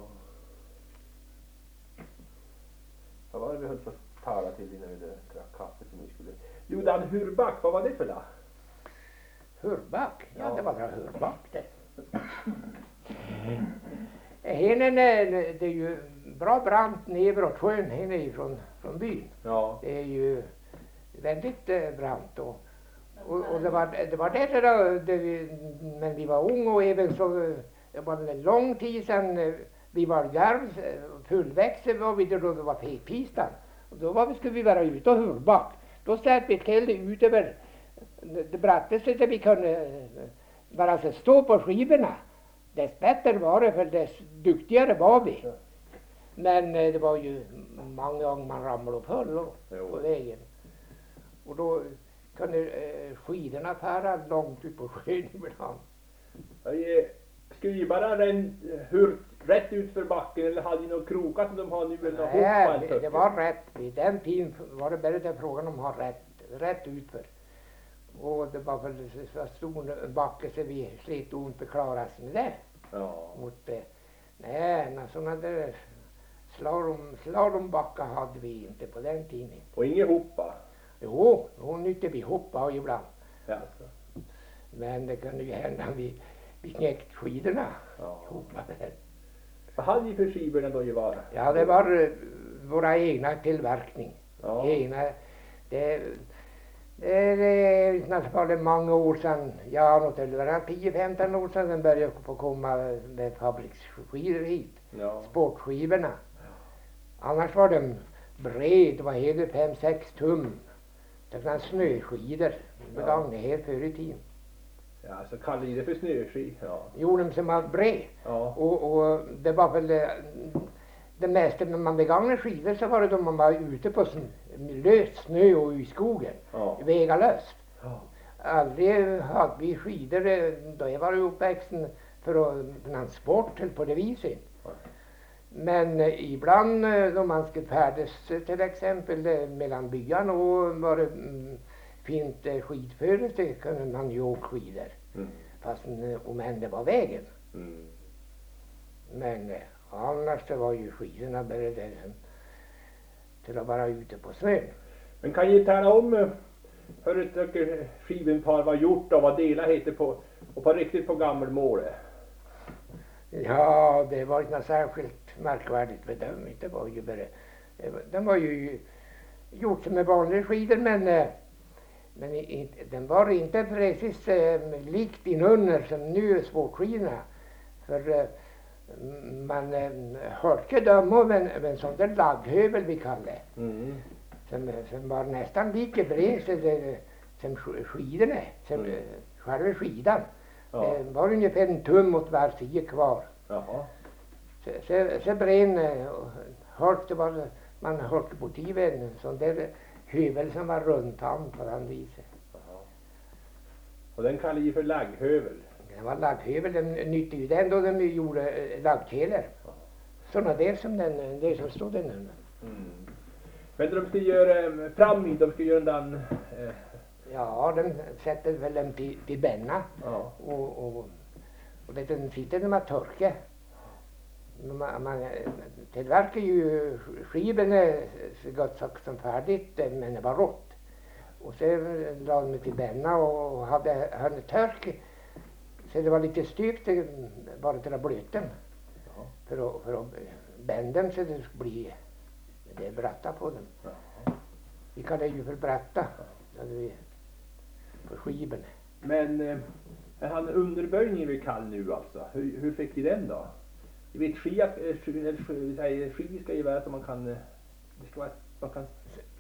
Vad var det vi höll på att tala till innan vi drack kaffe som vi skulle... Jo, Dan Hurback, vad var det för la? Hurback? Ja, Ja. det var väl Hurback det. Henen det är ju bra brant neråt sjön, henne är från byn. Ja. Det är ju väldigt brant och det var det då, men vi var unga och även så det var en lång tid sedan vi var där, fullväxta var vi då det var pistan. Och då skulle vi vara ute och hurback. Då satt vi till ut över det brattaste där vi kunde bara så stå på skivorna. Dess bättre var det för dess duktigare var vi. Men det var ju många gånger man ramlade och föll på vägen. Och då kunde skidorna färra långt ut på sjön ibland. Skulle ju bara rätt ut för backen eller hade ni några krokar som de har nu eller några Nej, det var rätt. Vid den tiden var det bara den frågan om att ha rätt utför. Och det var väl så stor backe så vi slet ont beklara oss med det. Ja. Mot det. Nej, sådana där slalombackar hade vi inte på den tiden. Och ingen hoppa. Jo, hon nytte vi hoppa ibland. Ja. Men det kunde ju hända vi knäckte skidorna. Ja. Hoppade. Vad hade ni för skivor då i var? Ja, det var våra egna tillverkning. Ja. Egna, det är nästan många år sedan, ja, något eller 10-15 år sedan den började få komma med fabriksskidor hit. Ja. Sportskivorna. Annars var de bred, det var hela 5-6 tum. Det var snöskidor. Det begagnade här förr i tiden. Ja, så kallade ni det för snöski. Ja. Gjorde de som var bred. Ja. Och det var väl det mesta när man begagnade skidor så var det då man var ute på löst snö och i skogen. Ja. Vägalöst. Ja. Aldrig hade vi skidor då jag var uppväxten för att sport på det viset. Ja. Men ibland då man skulle färdas till exempel mellan byarna och var det fint skidföre så kunde man ju åka skidor. Mm. Fast om än det var vägen. Mm. Men annars det var ju skidorna bara där till att vara ute på snön. Men kan ni tala om hur ett skivenpar var gjort och vad delar heter på och på riktigt på gammelmålet? Ja, det var inte särskilt märkvärdigt bedömt. Det var ju bara, de var ju gjort som med vanliga skidor, men den var inte precis likt inunder som nu är sportskidorna. För man hörde dem av en sån där lagghövel vi kallar det. Mm. Som var nästan lika bred som skidorna, som själva skidan. Ja. Det var ungefär en tum åt var sida kvar. Jaha. Så bred man hörde på tv en sån där hövel som var runtant på den viset. Jaha. Och den kallar ju för lagghövel. Det var lagghövel, de nyttjade ju den då de gjorde laggkelor. Sådana där som det som stod den under. Mm. Men de ska göra fram i, de ska göra den Ja, de sätter väl dem till bänna. ja. Och den sitter när man torkar. Man tillverkar ju skivorna så gott som färdigt, men det var rått. Och sen la de till bänna och hade törk. Så det var lite styvt bara till att blöta dem. Ja. För att bända dem så det skulle bli det bratta på dem. Ja. Vi kallar det ju för bratta. På skivorna. Men är han underböjningen vi kall nu alltså? Hur fick vi den då? Jag vet ski ska ju vara så man kan det ska vara man kan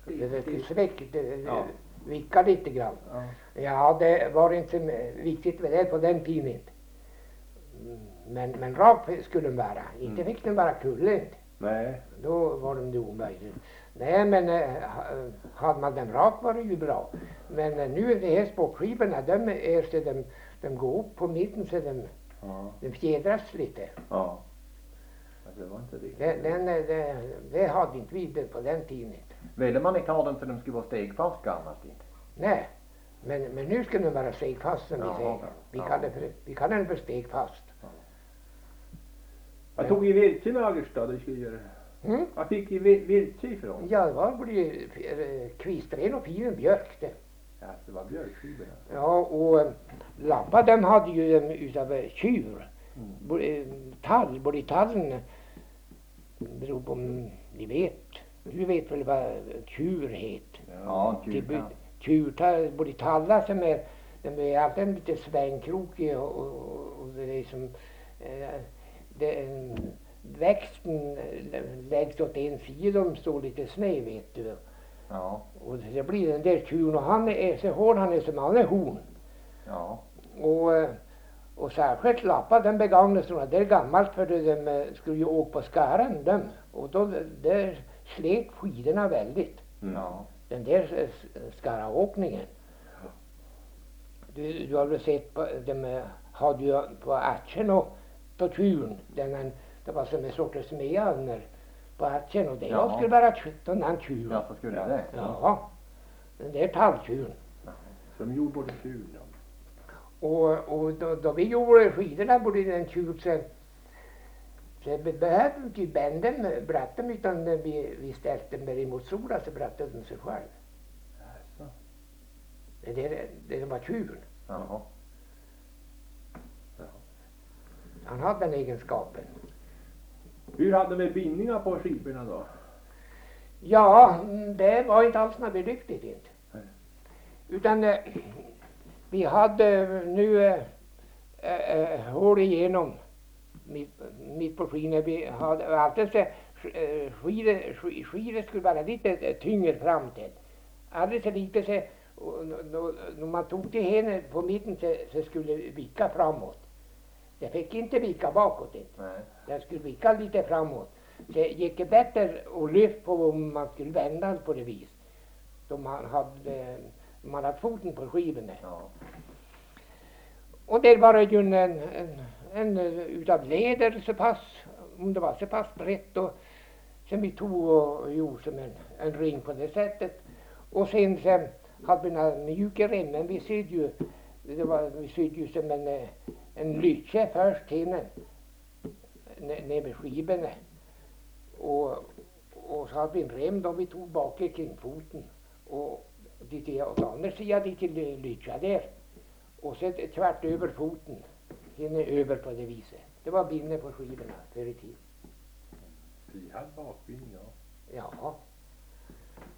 vicka lite grann. Ja. Ja, det var inte viktigt med det på den tiden inte. Men rak skulle den vara. Inte fick den vara kullent. Nej. Då var de det omöjligt. Nej, men hade man den rak var det ju bra. Men nu är det här sportskivorna, de går upp på mitten så de fjädras lite. Ja. Det var inte riktigt. Det hade inte vi på den tiden. Ville man inte ha dem för de skulle vara stegfast gammalt inte? Nej, men nu ska de vara stegfast som vi säger. Vi kallar den för stegfast. Jag tog ju vilse med Agerstad då skulle göra. Mm? Jag fick ju vilse ifrån. Ja, det var både kvistren och fin björk det. Ja, det var björkskivorna. Ja, och lappar de hade ju dem utav tjur. Tall, både tallen beror på om ni vet. Du vet väl vad tjur heter? Ja, Tjur, både tallar som de är alltid lite svängkrokiga och det är som växten läggs åt en sida, de står lite sned vet du. Ja. Och det blir den där tjuren och han är så hård han är som han är horn. Ja. Och särskilt lappar den begagnas sådana där gammalt för de skulle ju åka på skaran dem. Och då där slet skidorna väldigt. Ja. Den där skaraåkningen. Du har väl sett på, de hade ju på ärtsen och på tjuren. Det var som en sorts smedjövner på ärtsen och det Ja. skulle vara den här tjuren. Ja, så skulle det. Ja, den där talltjuren. Så de gjorde både tjur ja. Och då vi gjorde skidorna både den tjuren så vi behövde inte bända med bratten utan vi ställde dem emot solen så brattade de sig själv. Alltså. Det var tjuren. Jaha. Han hade den egenskapen. Hur hade vi bindningar på skivorna då? Ja, det var inte alls något lyckligt inte. Nej. Utan vi hade nu hål igenom mitt på skinan. Vi hade alltid så skidor skulle vara lite tyngre fram till. Alldeles så lite så när man tog till henne på mitten så skulle det vicka framåt. Det fick inte vicka bakåt inte. Nej. Den skulle vicka lite framåt. Det gick bättre att lyfta på om man skulle vända på det vis. Då man hade foten på skivorna. Ja. Och det var ju en utav läder så pass, om det var så pass brett och som vi tog och gjorde som en ring på det sättet. Och sen så hade vi några mjuka remmen, vi sydde ju som en lytse först hinne ner med skivorna. Och så hade vi en rem då vi tog bak kring foten och dit åt andra sidan dit till lytsa där. Och så tvärt över foten, hinner över på det viset. Det var binne på skivorna förr i tiden. Vi hade bakbindning ja. Ja.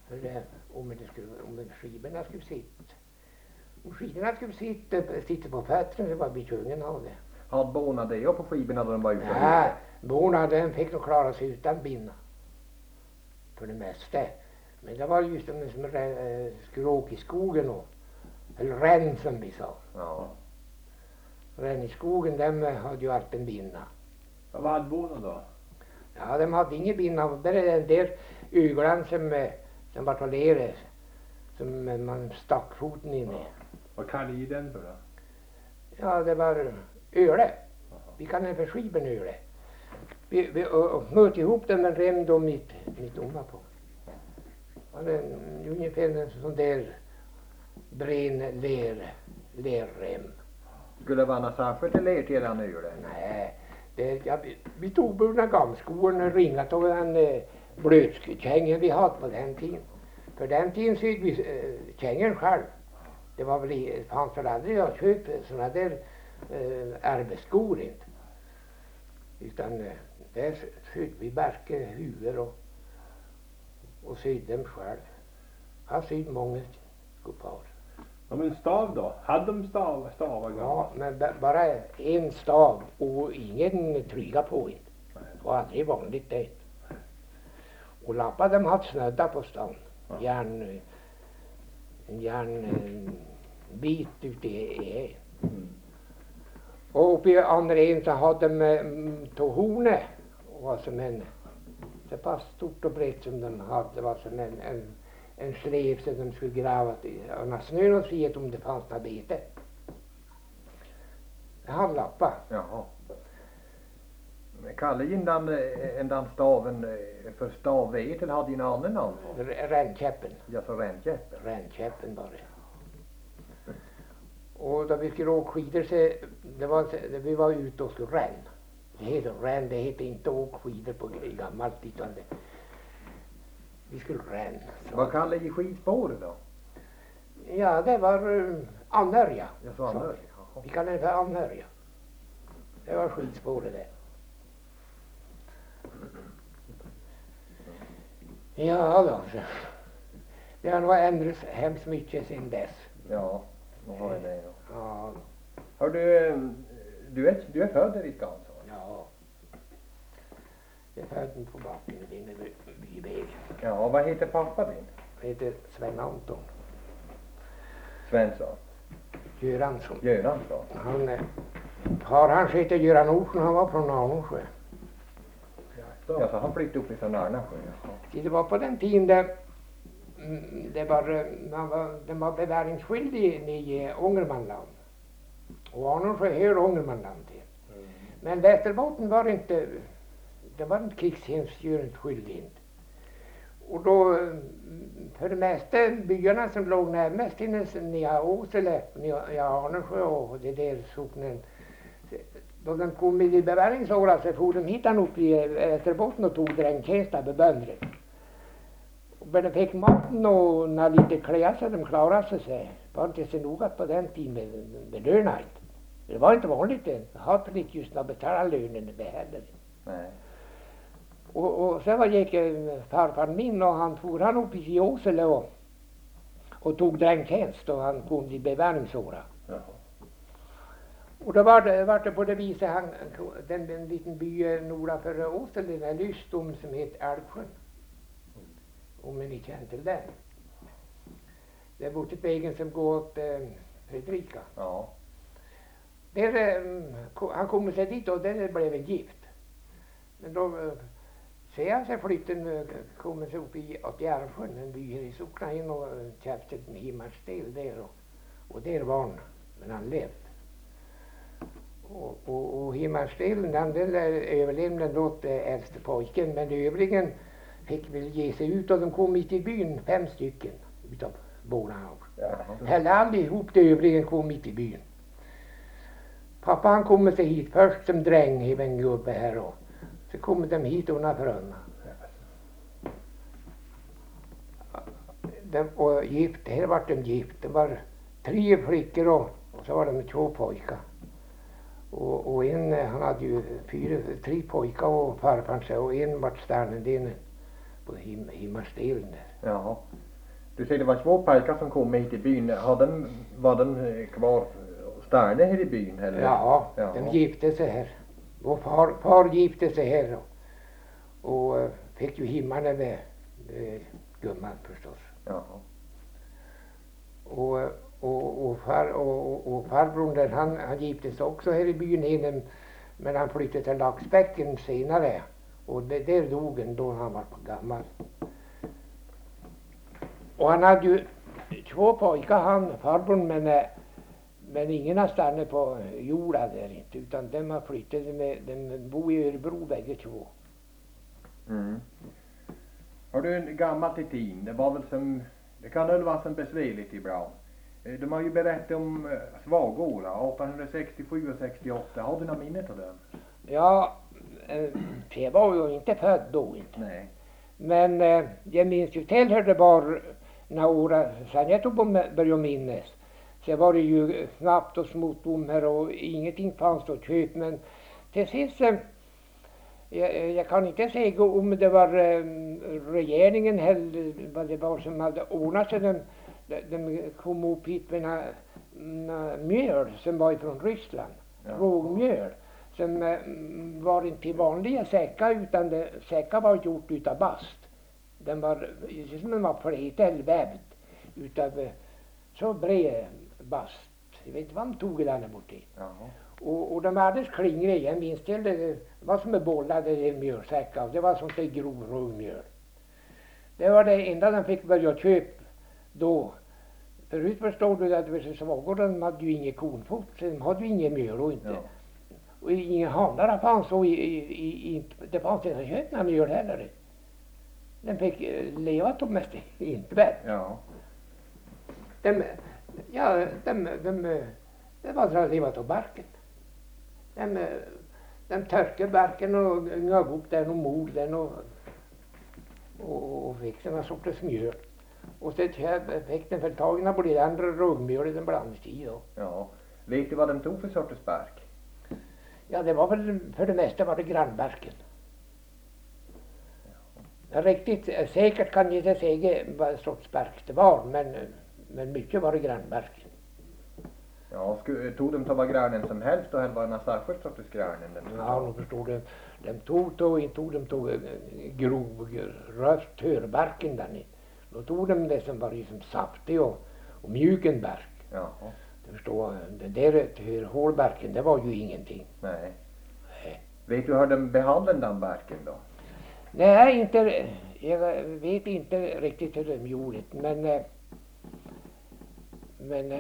Om skivorna skulle sitta. Om skivorna skulle sitta på fötterna, det var vi tvungen av det. Hade borna det på skivorna då de var ute? Nej, borna den fick nog klara sig utan binna. För det mesta. Men det var just som skulle åka i skogen och eller ränn som vi sa. Ja. Ränn i skogen, de hade ju alltid en binna. Vad hade borna då? Ja, de hade ingen binna. Bara den där ögonen som var tolerade. Som man stack foten in i. Vad kallade ni den för då? Ja, det var öle. Vi kallade den för skibenöle. Vi mötte ihop den med rem då mitt omma på. Ja, ungefär en sån där bren lerrem. Skulle det vara något särskilt till er till den öle? Nej, vi tog burna gamskoen och ringat och en blötskängen vi hade på den tiden. För den tiden sydde vi kängen själv. Det var väl fanns väl aldrig att köpa såna där arbetsskor inte. Utan där sydde vi bärke huvud och sydde dem själv. Jag sydde många skopar. Ja, men stav då? Hade de stavar? Ja, men bara en stav och ingen tryga på inte. Det var aldrig vanligt det. Och lappar de hade snödda på stan. En järnbit ute i Och uppe i andra en så hade de tohorne. Och var som så pass stort och brett som de hade. Det var som en slev som de skulle gräva till. Och när snön och frihet om det fanns några bete. Handlappa. Jaha. Kalle den staven för stavvetel hade ju en annan namn. Rännkäppen. Ja, så rännkäppen. Rännkäppen var det. Och då vi skulle åka skidor så vi var ute och skulle ränn. Det heter ränn, det heter inte åka skidor på gammalt utan vi skulle ränn. Vad kallar i skidspåret då? Ja, det var anhöriga. Jag sa anhöriga. Vi kallar det för anhöriga. Det var skidspåret det. Ja då. Det har nog ändrats hemskt mycket sedan dess. Ja, då har vi det då. Ja. Hör du är född där i Skansson? Ja. Jag är född på backen i byväg. Ja, vad heter pappa din? Han heter Sven Anton Svensson. Göransson. Göransson. Han heter Göran Olsson, han var från Arnosjö. Ja, så han flyttade upp ifrån Arnosjö. Det var på den tiden den var bevaringskyldig i Ångermanland. Och Arnosjö hör Ångermanland till. Men Västerbotten var inte krigstjänstgöringsskyldig inte. Och då för det mesta byarna som låg närmast nya Åsele, nya Arnosjö och det där socknen. Då de kom i bevaringshåra så for de hitan upp i Västerbotten och tog drängtjänster med bönder. Och när de fick maten och när lite kläder så de klarade sig. Var inte så noga på den tiden med lönen. Det var inte vanligt det. Jag hade inte just när betala lönen heller. Nej. Och sen gick farfar min och han upp i Åsele och tog drängtjänst och han kom i bevaringshåra. Och då var det på det viset den liten by norra för Åsele, den Lystom som heter Älvsjön. Om ni känner till den. Det är bortet vägen som går åt Fredrika. Ja. Där, han kom sig dit och där blev en gift. Men då ser han sig flytten kommer sig upp i Älvsjön, en by här i Sockna in och köpte en himmarstel där och där var han, men han levde. Och himmarsdelen den överlevde åt äldste pojken, men övrigen fick väl ge sig ut och de kom mitt i byn, 5 stycken utav båda. Hällde allihop de övrigen kom mitt i byn. Pappa han kommer sig hit först som dräng i en gubbe här och så kommer de hit undan för undan. Och gift, här var de gift. Det var 3 flickor och så var de 2 pojkar. Och han hade ju 3 pojkar och farfar sig och en vart stannande på himmarsdelen där. Ja. Du säger det var två pojkar som kom hit i byn. Var den kvar stannade här i byn? Eller? Ja, de gifte sig här. Vår far gifte sig här och fick ju himlarna med gumman förstås. Ja. Och farbrorn där, han gifte sig också här i byn innan, men han flyttade till Laxbäcken senare. Och där dog han då han var gammal. Och han hade ju 2 pojkar han, farbrorn, men ingen har stannat på jorden där inte, utan de har flyttat de bor i Örebro bägge 2. Mm. Har du en gammalt i tiden? Det var väl det kan väl vara som besvärligt ibland. De har ju berättat om Svagåla 1867 och 68. Har du några minne av den? Ja, jag var ju inte född då inte. Nej. Men jag minns ju till hur det var några år sedan jag började minnas. Så var det ju knappt och smådomar och ingenting fanns att köpa. Men till sist, jag kan inte säga om det var regeringen eller vad det var som hade ordnat sig. De kom upp hit med mjöl som var från Ryssland. Ja. Rågmjöl. Som var inte vanliga säckar, utan säckar var gjort utav bast. Den var flätad eller vävd utav så bred bast. Jag vet inte vad de tog i landet bort till. Och de hade klingor, jag minns det var som bollade mjölsäckar, och det var sånt där grov rågmjöl. Det var det enda de fick börja köpa då. Förut förstod du att Svagården hade ju inget kornfot, så de hade ju inget mjöl och inte. Ja. Och inga handlare fanns så det fanns inte köpt några mjöl heller. De fick leva på mest inte väl. Ja. Det var att leva på barken. De törkade barken och gnög upp den och mol den och fick såna sorters mjöl. Och så fick den förtagna på det andra rågmjölet den blandades i då. Ja. Vet du vad de tog för sorters bark? Ja, det var väl för det mesta var det grannbarken. Ja. Riktigt säkert kan jag inte säga vad sorts bark det var, men mycket var det grannbarken. Ja, tog de ta granen som helst då, eller var det någon särskild sorts granen? Ja, nog förstår du. De tog grov röst törbarken där nere. Då tog de det som var liksom saftig och mjuken bark. Ja. Du förstår, det där hålbarken, det var ju ingenting. Nej. Vet du hur de behandlade den barken då? Nej, inte, jag vet inte riktigt hur de gjorde det, men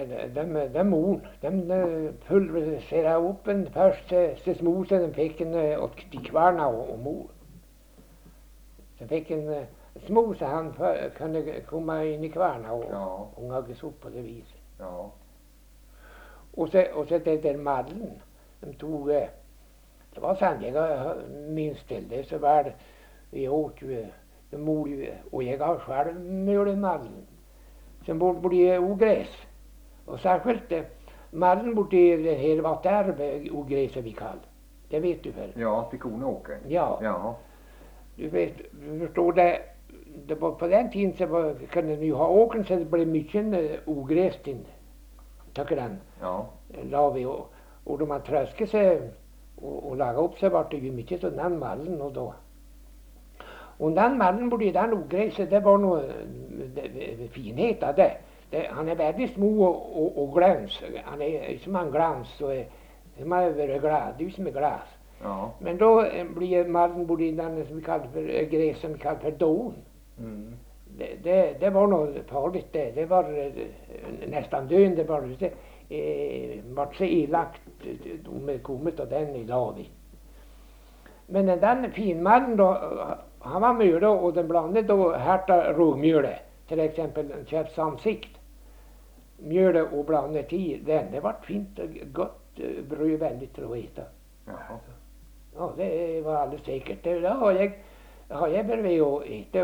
de pulveriserade upp en först så smosen, de fick en åt kvarna och mor. Så fick en smos, han kunde komma in i kvarna och gnaggas upp på det viset. Ja. Och så det där madden, de tog, det var sant, jag minns till det, så var det, vi åt ju, de mor ju, och jag har själv mjöl i madden. Sen borde det ogräs. Och särskilt madden borde det här vattärve ogräset vi kallar. Det vet du väl? Ja, till konåkern. Ja. Ja. Du förstår det var på den tiden så kunde ni ha åkern så det blev mycket ogräs in. Tycker den. Ja. La vi och då man tröskade sig och lagade upp så var det ju mycket av den mallen och då. Och den mallen borde den ogräset, det var nog finhet av det. Han är väldigt små och gläns. Han är som en glans och som är glas, du som är glas. Ja. Men då blir mallen borde den som vi kallar för gräs som vi kallar för don. Mm. Det var nog farligt det. Det var nästan döende bara det. Vart så elakt med kommit och den i lavi. Men den finmallen då, han var mjöl och den blandade då härta rågmjölet. Till exempel en köttsansikt. Mjölet och blandade till den. Det var fint och gott bröd, väldigt till att äta. Jaha. Ja, det var alldeles säkert. Det har jag bredvid att äta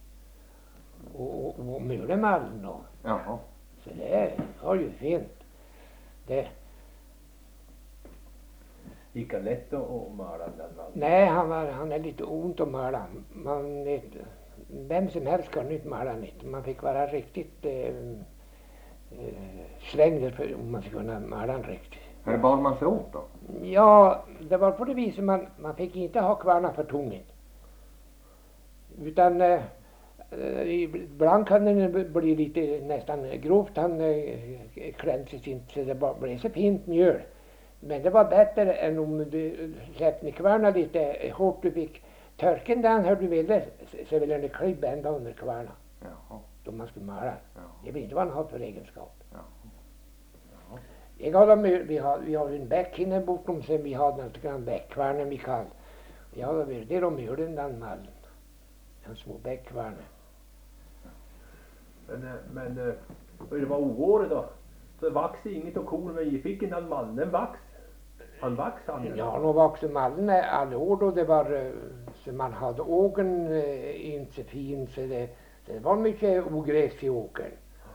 och mjölemallen och. Jaha. Så det var ju fint. Det. Gick det lätt att mala den mallen? Nej, han är lite ont att mala. vem som helst kunde inte mala nytt. Man fick vara riktigt slängd för om man skulle kunna mala en riktigt. Hur bar man sig åt då? Ja, det var på det viset man fick inte ha kvarna för tungt. Utan ibland kan den bli lite nästan grovt. Han klänses inte så det blev så fint mjöl. Men det var bättre än om du släppte kvarna lite hårt. Du fick törken den hur du ville så ville den klibba ända under kvarna. Jaha. Då man skulle mala. Ja. Det vet inte vad han har för egenskap. Ja. Ja. Jag har vi har en bäck inne bortom sen vi hade något grann bäckkvarnen vi kall. Ja, det är de mjölen den mallen. En små bäckkvarnen. Men det var oåret då. Så vax inget och korn men jag fick en mallen. Den vax. Han vax han. Ja, nog vaxade mallen alla år då det var så man hade ågen inte så fin så det var mycket ogräs i åkern.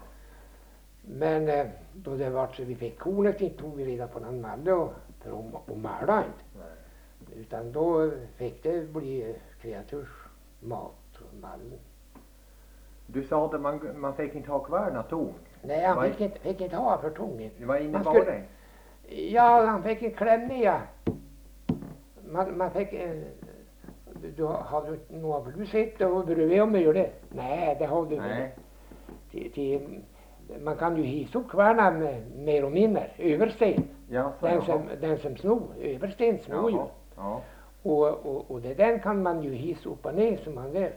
Men då det var så vi fick kornet inte tog vi reda på någon malle och för att mala inte. Utan då fick det bli kreatursmat och mallen. Du sa att man fick inte ha kvarna tung. Nej, han fick inte ha för tungt. Vad innebar det? Ja, han fick en klämnia. Man fick du hade nog du sett och bredvid om det. Nej, det har du inte. Man kan ju hissa upp kvarna mer och mindre översten. Ja, den som snor, översten snor ju. Ja. Och den kan man ju hissa upp och ner som man vill.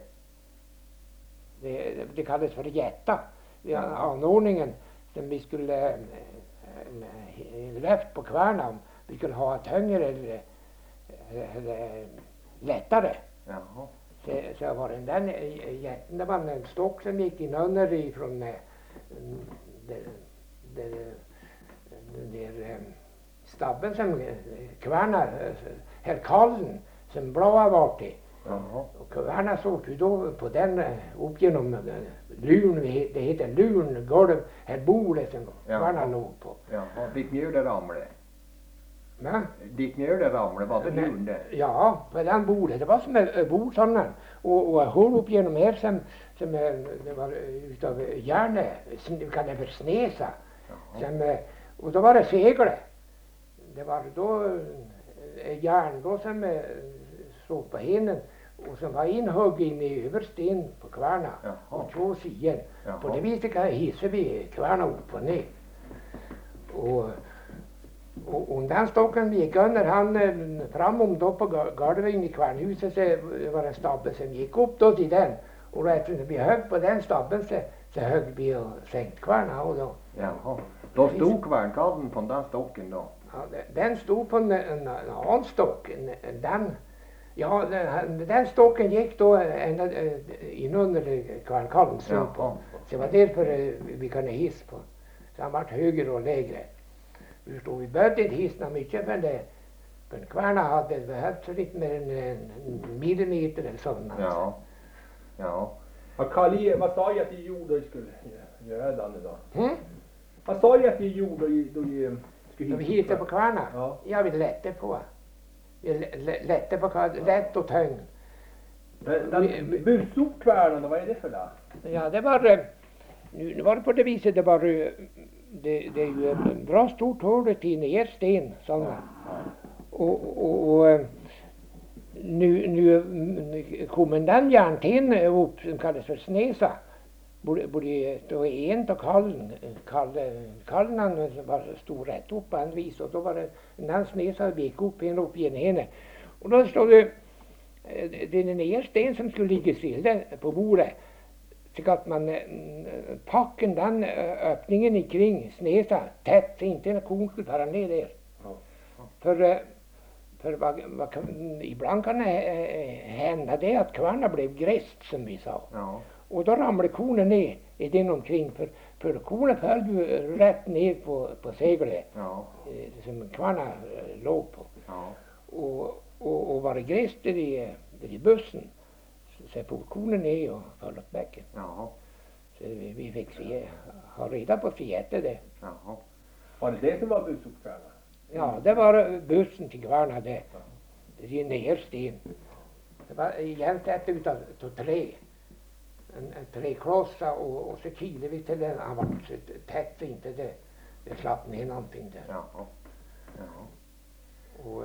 Det kallas för jätta. Anordningen som vi skulle lyft på kvarna om vi skulle ha ett högre eller lättare. Jaha. Så var den jätten, det var en stock som gick in under ifrån den där stabben som kvarna, här kallen som blåa vart i. Jaha. Och kvarna såg ju då på den upp genom lun, det heter lun, golv, här bordet som kvarna låg på. Jaha, ditt mjöl ramlade. Ja. Ditt mjöl ramlade, var det lun där? Ja, på den bordet, det var som en bord sådana. Och hål upp genom här som det var utav järn, som vi kallar för snesa. Och då var det segel. Det var då järn då som såg på henen och som var inhugg in i översten på kvarna och två sidor. På det viset kan hissa vi kvarna upp och ner. Och den stocken gick under han framom då på golvet in i kvarnhuset så var det en stabbe som gick upp då till den. Och då efter vi högg på den stabben så högg vi och sänkt kvarna och då. Jaha. Då stod kvarnkallen på den stocken då? Ja, den stod på en annan stock. Den stocken gick då ända in under kvarnkallen stod på. Så det var därför vi kunde hissa på. Så han vart högre och lägre. Vi behövde inte hissna mycket för kvarna hade behövt lite mer än en millimeter eller sådant. Ja. Vad sa jag att du gjorde och skulle göra den idag? Vad sa jag att du gjorde då du skulle vi hittade på kvarna? Ja. Jag vill lätta på. Lätta på kvarna, lätt och tung. Busopkvarnen, vad är det för det? Ja, det var nu var det på det viset det var det är ju ett bra stort hål till nersten sådana. Och nu kommer den järnten upp som kallas för snesa. Både då en och kallen var stor rätt upp på en vis och då var det den snesa gick upp i en henne. Och då stod det den nersten som skulle ligga still på bordet. Så att man packen den öppningen i kring snesa tätt så inte en kon skulle fara ner där. För ibland kan det hända det att kvarna blev gräst som vi sa. Ja. Och då ramlade konen ner i den omkring för konen föll ju rätt ner på seglet som kvarna låg på. Ja. Och var det gräst i bussen så for konen ner och föll åt bäcken. Jaha. Så vi fick ha reda på fjätet det. Jaha. Var det som var busopkvarnen? Ja, det var bussen till kvarna det. Det är nersten. Det var egentligen utav trä. en träklossa och så kilade vi till den. Han var så tätt så inte det slapp ner någonting där. Jaha. Och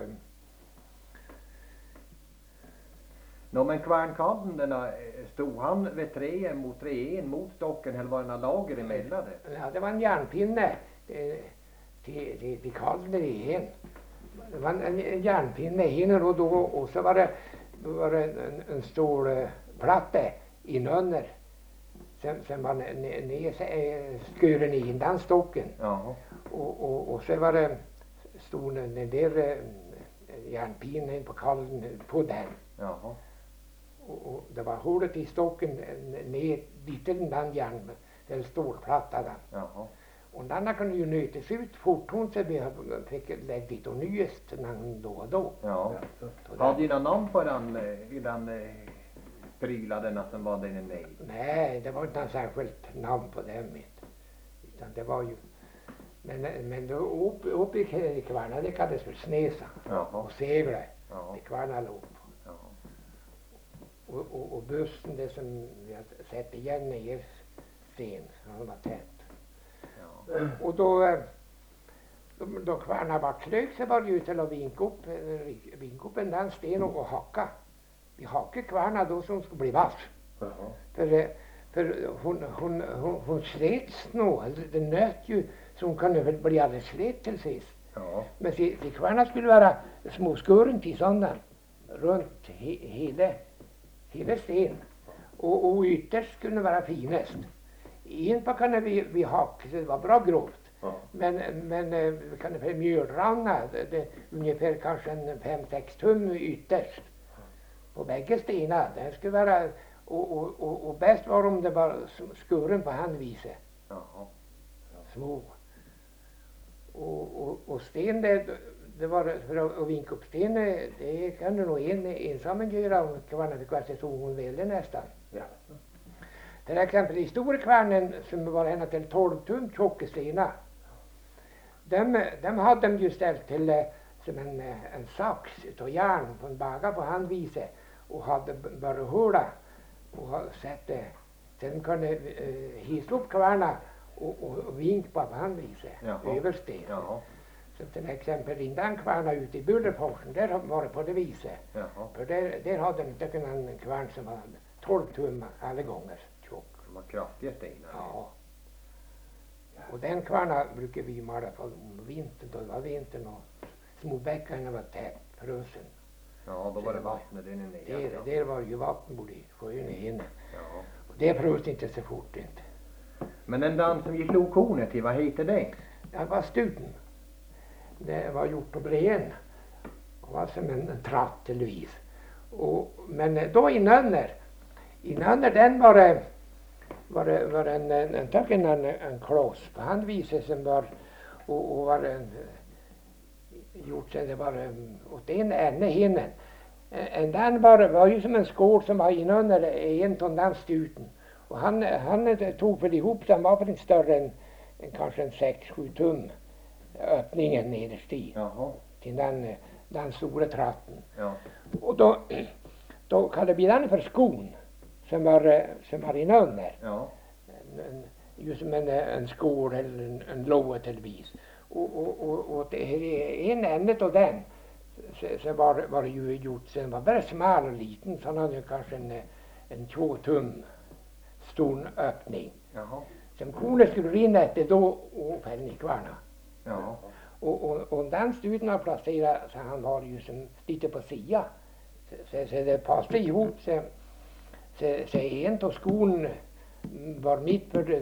Men kvärnkallen denna, stod han vid träen mot stocken eller var det en lager emellan det? ja, det var en järnpinne till kallen i en. Det var en järnpinne in och så var det en stor platta inunder. Sen var skuren in den stocken. Jaha. Och så var det stod den där järnpinnen på kallen på den. Jaha. Och det var hålet i stocken ner dit till den den stålplatta där. Jaha. Och den kunde ju nötas ut fort hon så vi fick lägga dit och nyest då och då. Ja. Hade dina namn på den pryladen som var den nej? Nej, det var inte något särskilt namn på dem. Utan det var ju men då upp i kvarna det kallades för snesa. Jaha. Och segla. Ja. Det kvarna låg på. Ja. Och bussen det som vi har sett igen i sten som var tätt. Ja. Och då kvarna var klök så var det ju till att vinka upp en den sten och hacka. Vi hackade kvarna då som skulle bli vass. Jaha. För hon slet snå, det nöt ju så hon kunde väl bli alldeles slet till sist. Ja. Men kvarna skulle vara småskuren till sådana runt hela sten. Och ytterst skulle vara finast. In på kunde vi hacka så det var bra grovt. Ja. Men vi kunde för mjölranna det ungefär kanske en 5-6 tum ytterst. På bägge stenar. Det skulle vara och bäst var om det var skuren på handviset. Jaha. Små. Och sten det var för att vinka upp sten det kan du nog ensam göra om kvarnen fick vara så hon ville nästan. Ja. Till exempel i stora kvarnen som var ända till 12 tum tjocka stenar. De hade de ju ställt till som en sax utav järn på en baga på handviset och hade bara håla och sett det. Sen kunde hissa upp kvarna och vinka på handviset över sten. Jaha. Så till exempel i den kvarna ute i Bullerforsen där var det på det viset. Jaha. För där hade de inte en kvarn som var 12 tum alla gånger tjock. De var kraftiga stenar. Ja. Och den kvarna brukar vi mala på vintern. Då var vintern och små bäckarna var tätt frusen. Ja, då var det vattnet den nere. Där var ju vatten både i sjön och inne. Ja. Och det frös inte så fort inte. Men den dans som vi slog kornet till, vad heter det? Det var stuten. Det var gjort på bren. Det var som en tratt eller vis. Men då innan den var en kloss på handviset som var och var gjort så det var åt en ände hinnen. Den var ju som en skål som var inunder en ton den stuten. Och han tog väl ihop den var väl inte större än kanske en 6-7 tum öppningen nederst i. Jaha. Till den stora tratten. Ja. Och då kallade vi den för skon som var inunder. Ja. Ju som en skål eller en låa till vis. Och det en ände av den så var det ju gjort sen var bara smal och liten så han hade kanske en 2 tum stor öppning. Jaha. Som kornet skulle rinna efter då och fälla i kvarna. Ja. Och den stuten har placerat så han var ju som lite på sidan. Så det passade ihop så en av skon var mitt för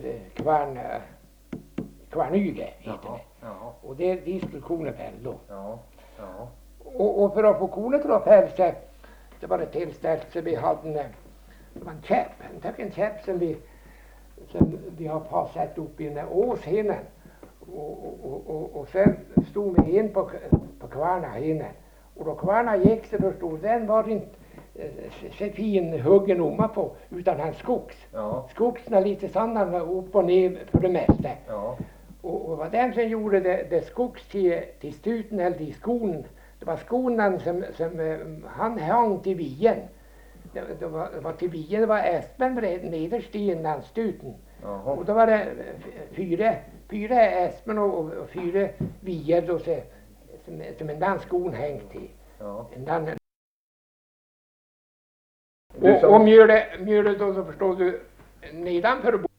kvarnyge heter det. Ja. Och det skulle konen fälla då. Ja. Ja. Och för att få konen till att fälla så det var det tillställt så vi hade en käpp. En käpp som vi har passat upp i den åshinnen. Och sen stod vi in på kvarna hinnen. Och då kvarna gick så förstod den var inte så fin huggen omma på utan han skogs. Ja. Skogsen är lite sanna upp och ner för det mesta. Ja. Och vad den som gjorde det skogs till stuten eller till skon. Det var skonan som han häng till vien. det var till bien, det var Espen nederst i inlandsstuten. Jaha. Och då var det fyra Espen och fyra vier då som en dans skon hängt i. Ja. Och mjölet då så förstår du nedanför